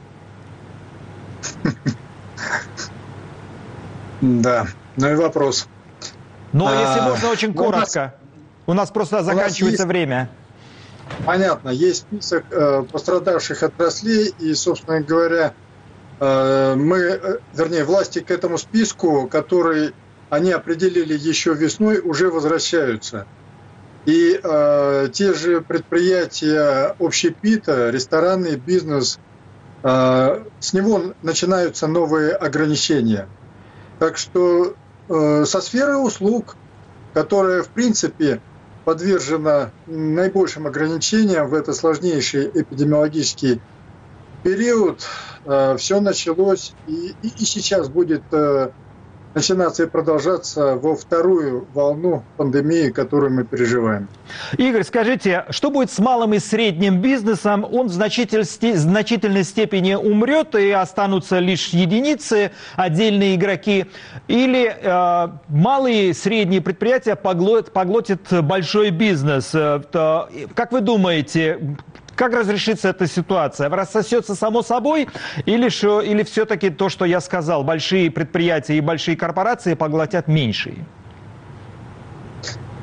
Да, ну и вопрос. Но если можно очень коротко. У нас просто заканчивается время. Понятно, есть список пострадавших отраслей, и, собственно говоря, мы, вернее, власти к этому списку, который они определили еще весной, уже возвращаются. И э, те же предприятия общепита, рестораны, бизнес, э, с него начинаются новые ограничения. Так что э, со сферы услуг, которая в принципе подвержена наибольшим ограничениям в этот сложнейший эпидемиологический период, э, все началось и, и, и сейчас будет э, начинаться и продолжаться во вторую волну пандемии, которую мы переживаем. Игорь, скажите, что будет с малым и средним бизнесом? Он в значительной, значительной степени умрет и останутся лишь единицы, отдельные игроки? Или э, малые и средние предприятия поглотят, поглотят большой бизнес? То, как вы думаете, как разрешится эта ситуация? Рассосется само собой? Или, что, или все-таки то, что я сказал, большие предприятия и большие корпорации поглотят меньшие?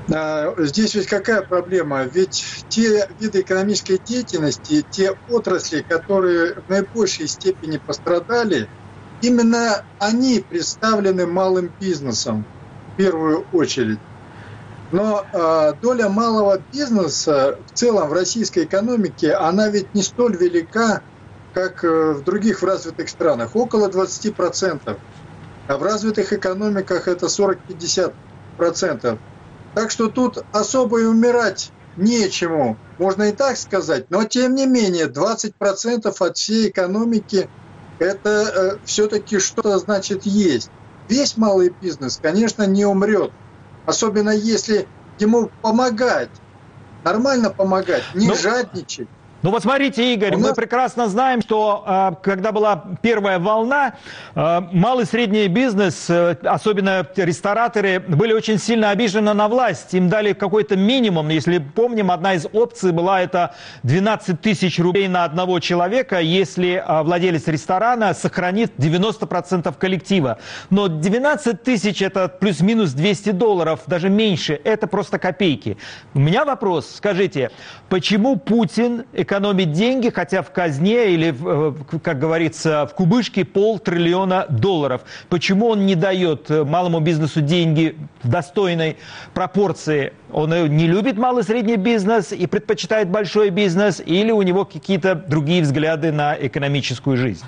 Здесь ведь какая проблема? Ведь те виды экономической деятельности, те отрасли, которые в наибольшей степени пострадали, именно они представлены малым бизнесом в первую очередь. Но э, доля малого бизнеса в целом в российской экономике, она ведь не столь велика, как э, в других в развитых странах. Около двадцать процентов. А в развитых экономиках это сорок-пятьдесят процентов. Так что тут особо и умирать нечему, можно и так сказать. Но тем не менее, двадцать процентов от всей экономики это э, все-таки что-то значит есть. Весь малый бизнес, конечно, не умрет. Особенно если ему помогать, нормально помогать, не ну, жадничать. Ну вот смотрите, Игорь, нас... мы прекрасно знаем, что э, когда была первая волна, э, малый и средний бизнес, э, особенно рестораторы, были очень сильно обижены на власть. Им дали какой-то минимум. Если помним, одна из опций была это двенадцать тысяч рублей на одного человека, если э, владелец ресторана сохранит девяносто процентов коллектива. Но двенадцать тысяч это плюс-минус двести долларов, даже меньше, это просто копейки. У меня вопрос, скажите, почему Путин экономит деньги, хотя в казне или, как говорится, в кубышке полтриллиона долларов? Почему он не дает малому бизнесу деньги в достойной пропорции? Он не любит малый и средний бизнес и предпочитает большой бизнес, или у него какие-то другие взгляды на экономическую жизнь?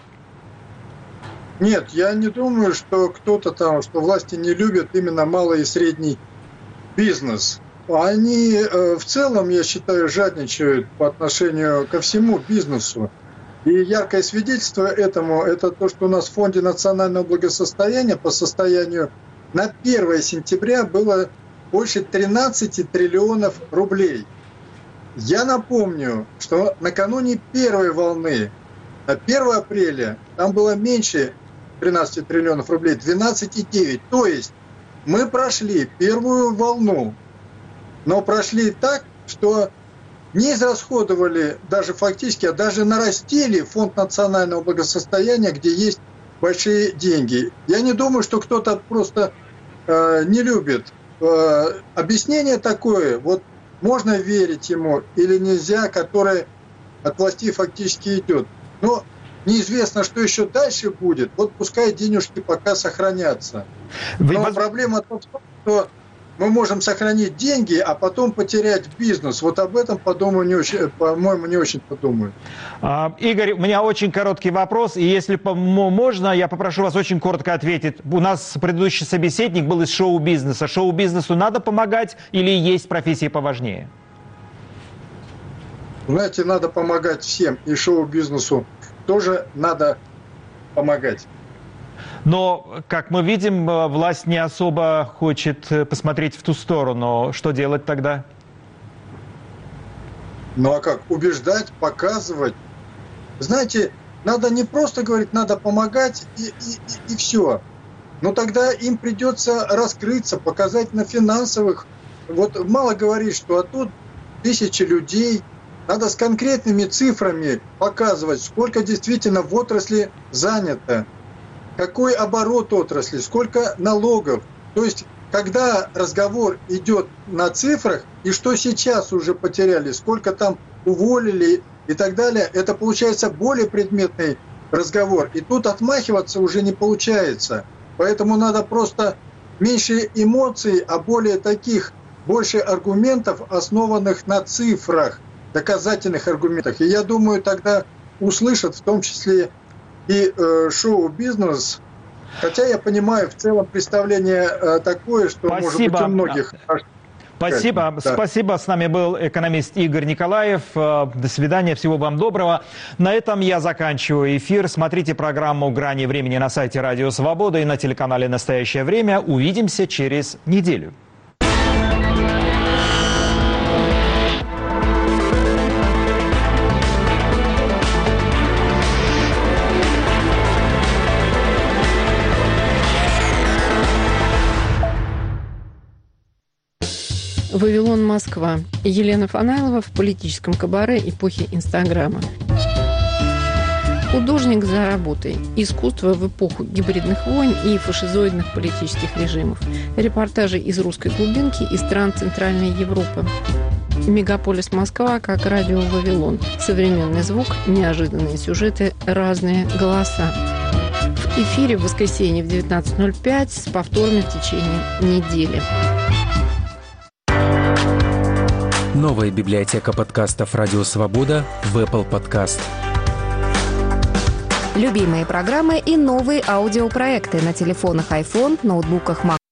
Нет, я не думаю, что кто-то там, что власти не любят именно малый и средний бизнес. Они э, в целом, я считаю, жадничают по отношению ко всему бизнесу. И яркое свидетельство этому – это то, что у нас в Фонде национального благосостояния по состоянию на первое сентября было больше тринадцать триллионов рублей. Я напомню, что накануне первой волны, на первое апреля, там было меньше тринадцати триллионов рублей, двенадцать целых девять десятых. То есть мы прошли первую волну, но прошли так, что не израсходовали даже фактически, а даже нарастили фонд национального благосостояния, где есть большие деньги. Я не думаю, что кто-то просто э, не любит. Э, объяснение такое, вот можно верить ему или нельзя, которое от власти фактически идет. Но неизвестно, что еще дальше будет. Вот пускай денежки пока сохранятся. Но проблема в том, что мы можем сохранить деньги, а потом потерять бизнес. Вот об этом, подумаю, не очень, по-моему, не очень подумают. А, Игорь, у меня очень короткий вопрос. И если можно, я попрошу вас очень коротко ответить. У нас предыдущий собеседник был из шоу-бизнеса. Шоу-бизнесу надо помогать или есть профессии поважнее? Знаете, надо помогать всем. И шоу-бизнесу тоже надо помогать. Но, как мы видим, власть не особо хочет посмотреть в ту сторону. Что делать тогда? Ну а как? Убеждать, показывать. Знаете, надо не просто говорить, надо помогать и, и, и, и все. Но тогда им придется раскрыться, показать на финансовых. Вот мало говорить, что а тут тысячи людей. Надо с конкретными цифрами показывать, сколько действительно в отрасли занято. Какой оборот отрасли, сколько налогов. То есть, когда разговор идет на цифрах, и что сейчас уже потеряли, сколько там уволили и так далее, это получается более предметный разговор. И тут отмахиваться уже не получается. Поэтому надо просто меньше эмоций, а более таких, больше аргументов, основанных на цифрах, доказательных аргументах. И я думаю, тогда услышат в том числе и э, шоу-бизнес, хотя я понимаю, в целом представление э, такое, что, Спасибо. Может быть, у многих... Спасибо. Да. Спасибо. С нами был экономист Игорь Николаев. До свидания. Всего вам доброго. На этом я заканчиваю эфир. Смотрите программу «Грани времени» на сайте Радио Свобода и на телеканале «Настоящее время». Увидимся через неделю. Вавилон, Москва. Елена Фанайлова в политическом кабаре эпохи Инстаграма. Художник за работой. Искусство в эпоху гибридных войн и фашизоидных политических режимов. Репортажи из русской глубинки и стран Центральной Европы. Мегаполис Москва как радио Вавилон. Современный звук, неожиданные сюжеты, разные голоса. В эфире в воскресенье в девятнадцать ноль пять с повторами в течение недели. Новая библиотека подкастов «Радио Свобода» в Apple Podcast. Любимые программы и новые аудиопроекты на телефонах iPhone, ноутбуках Mac.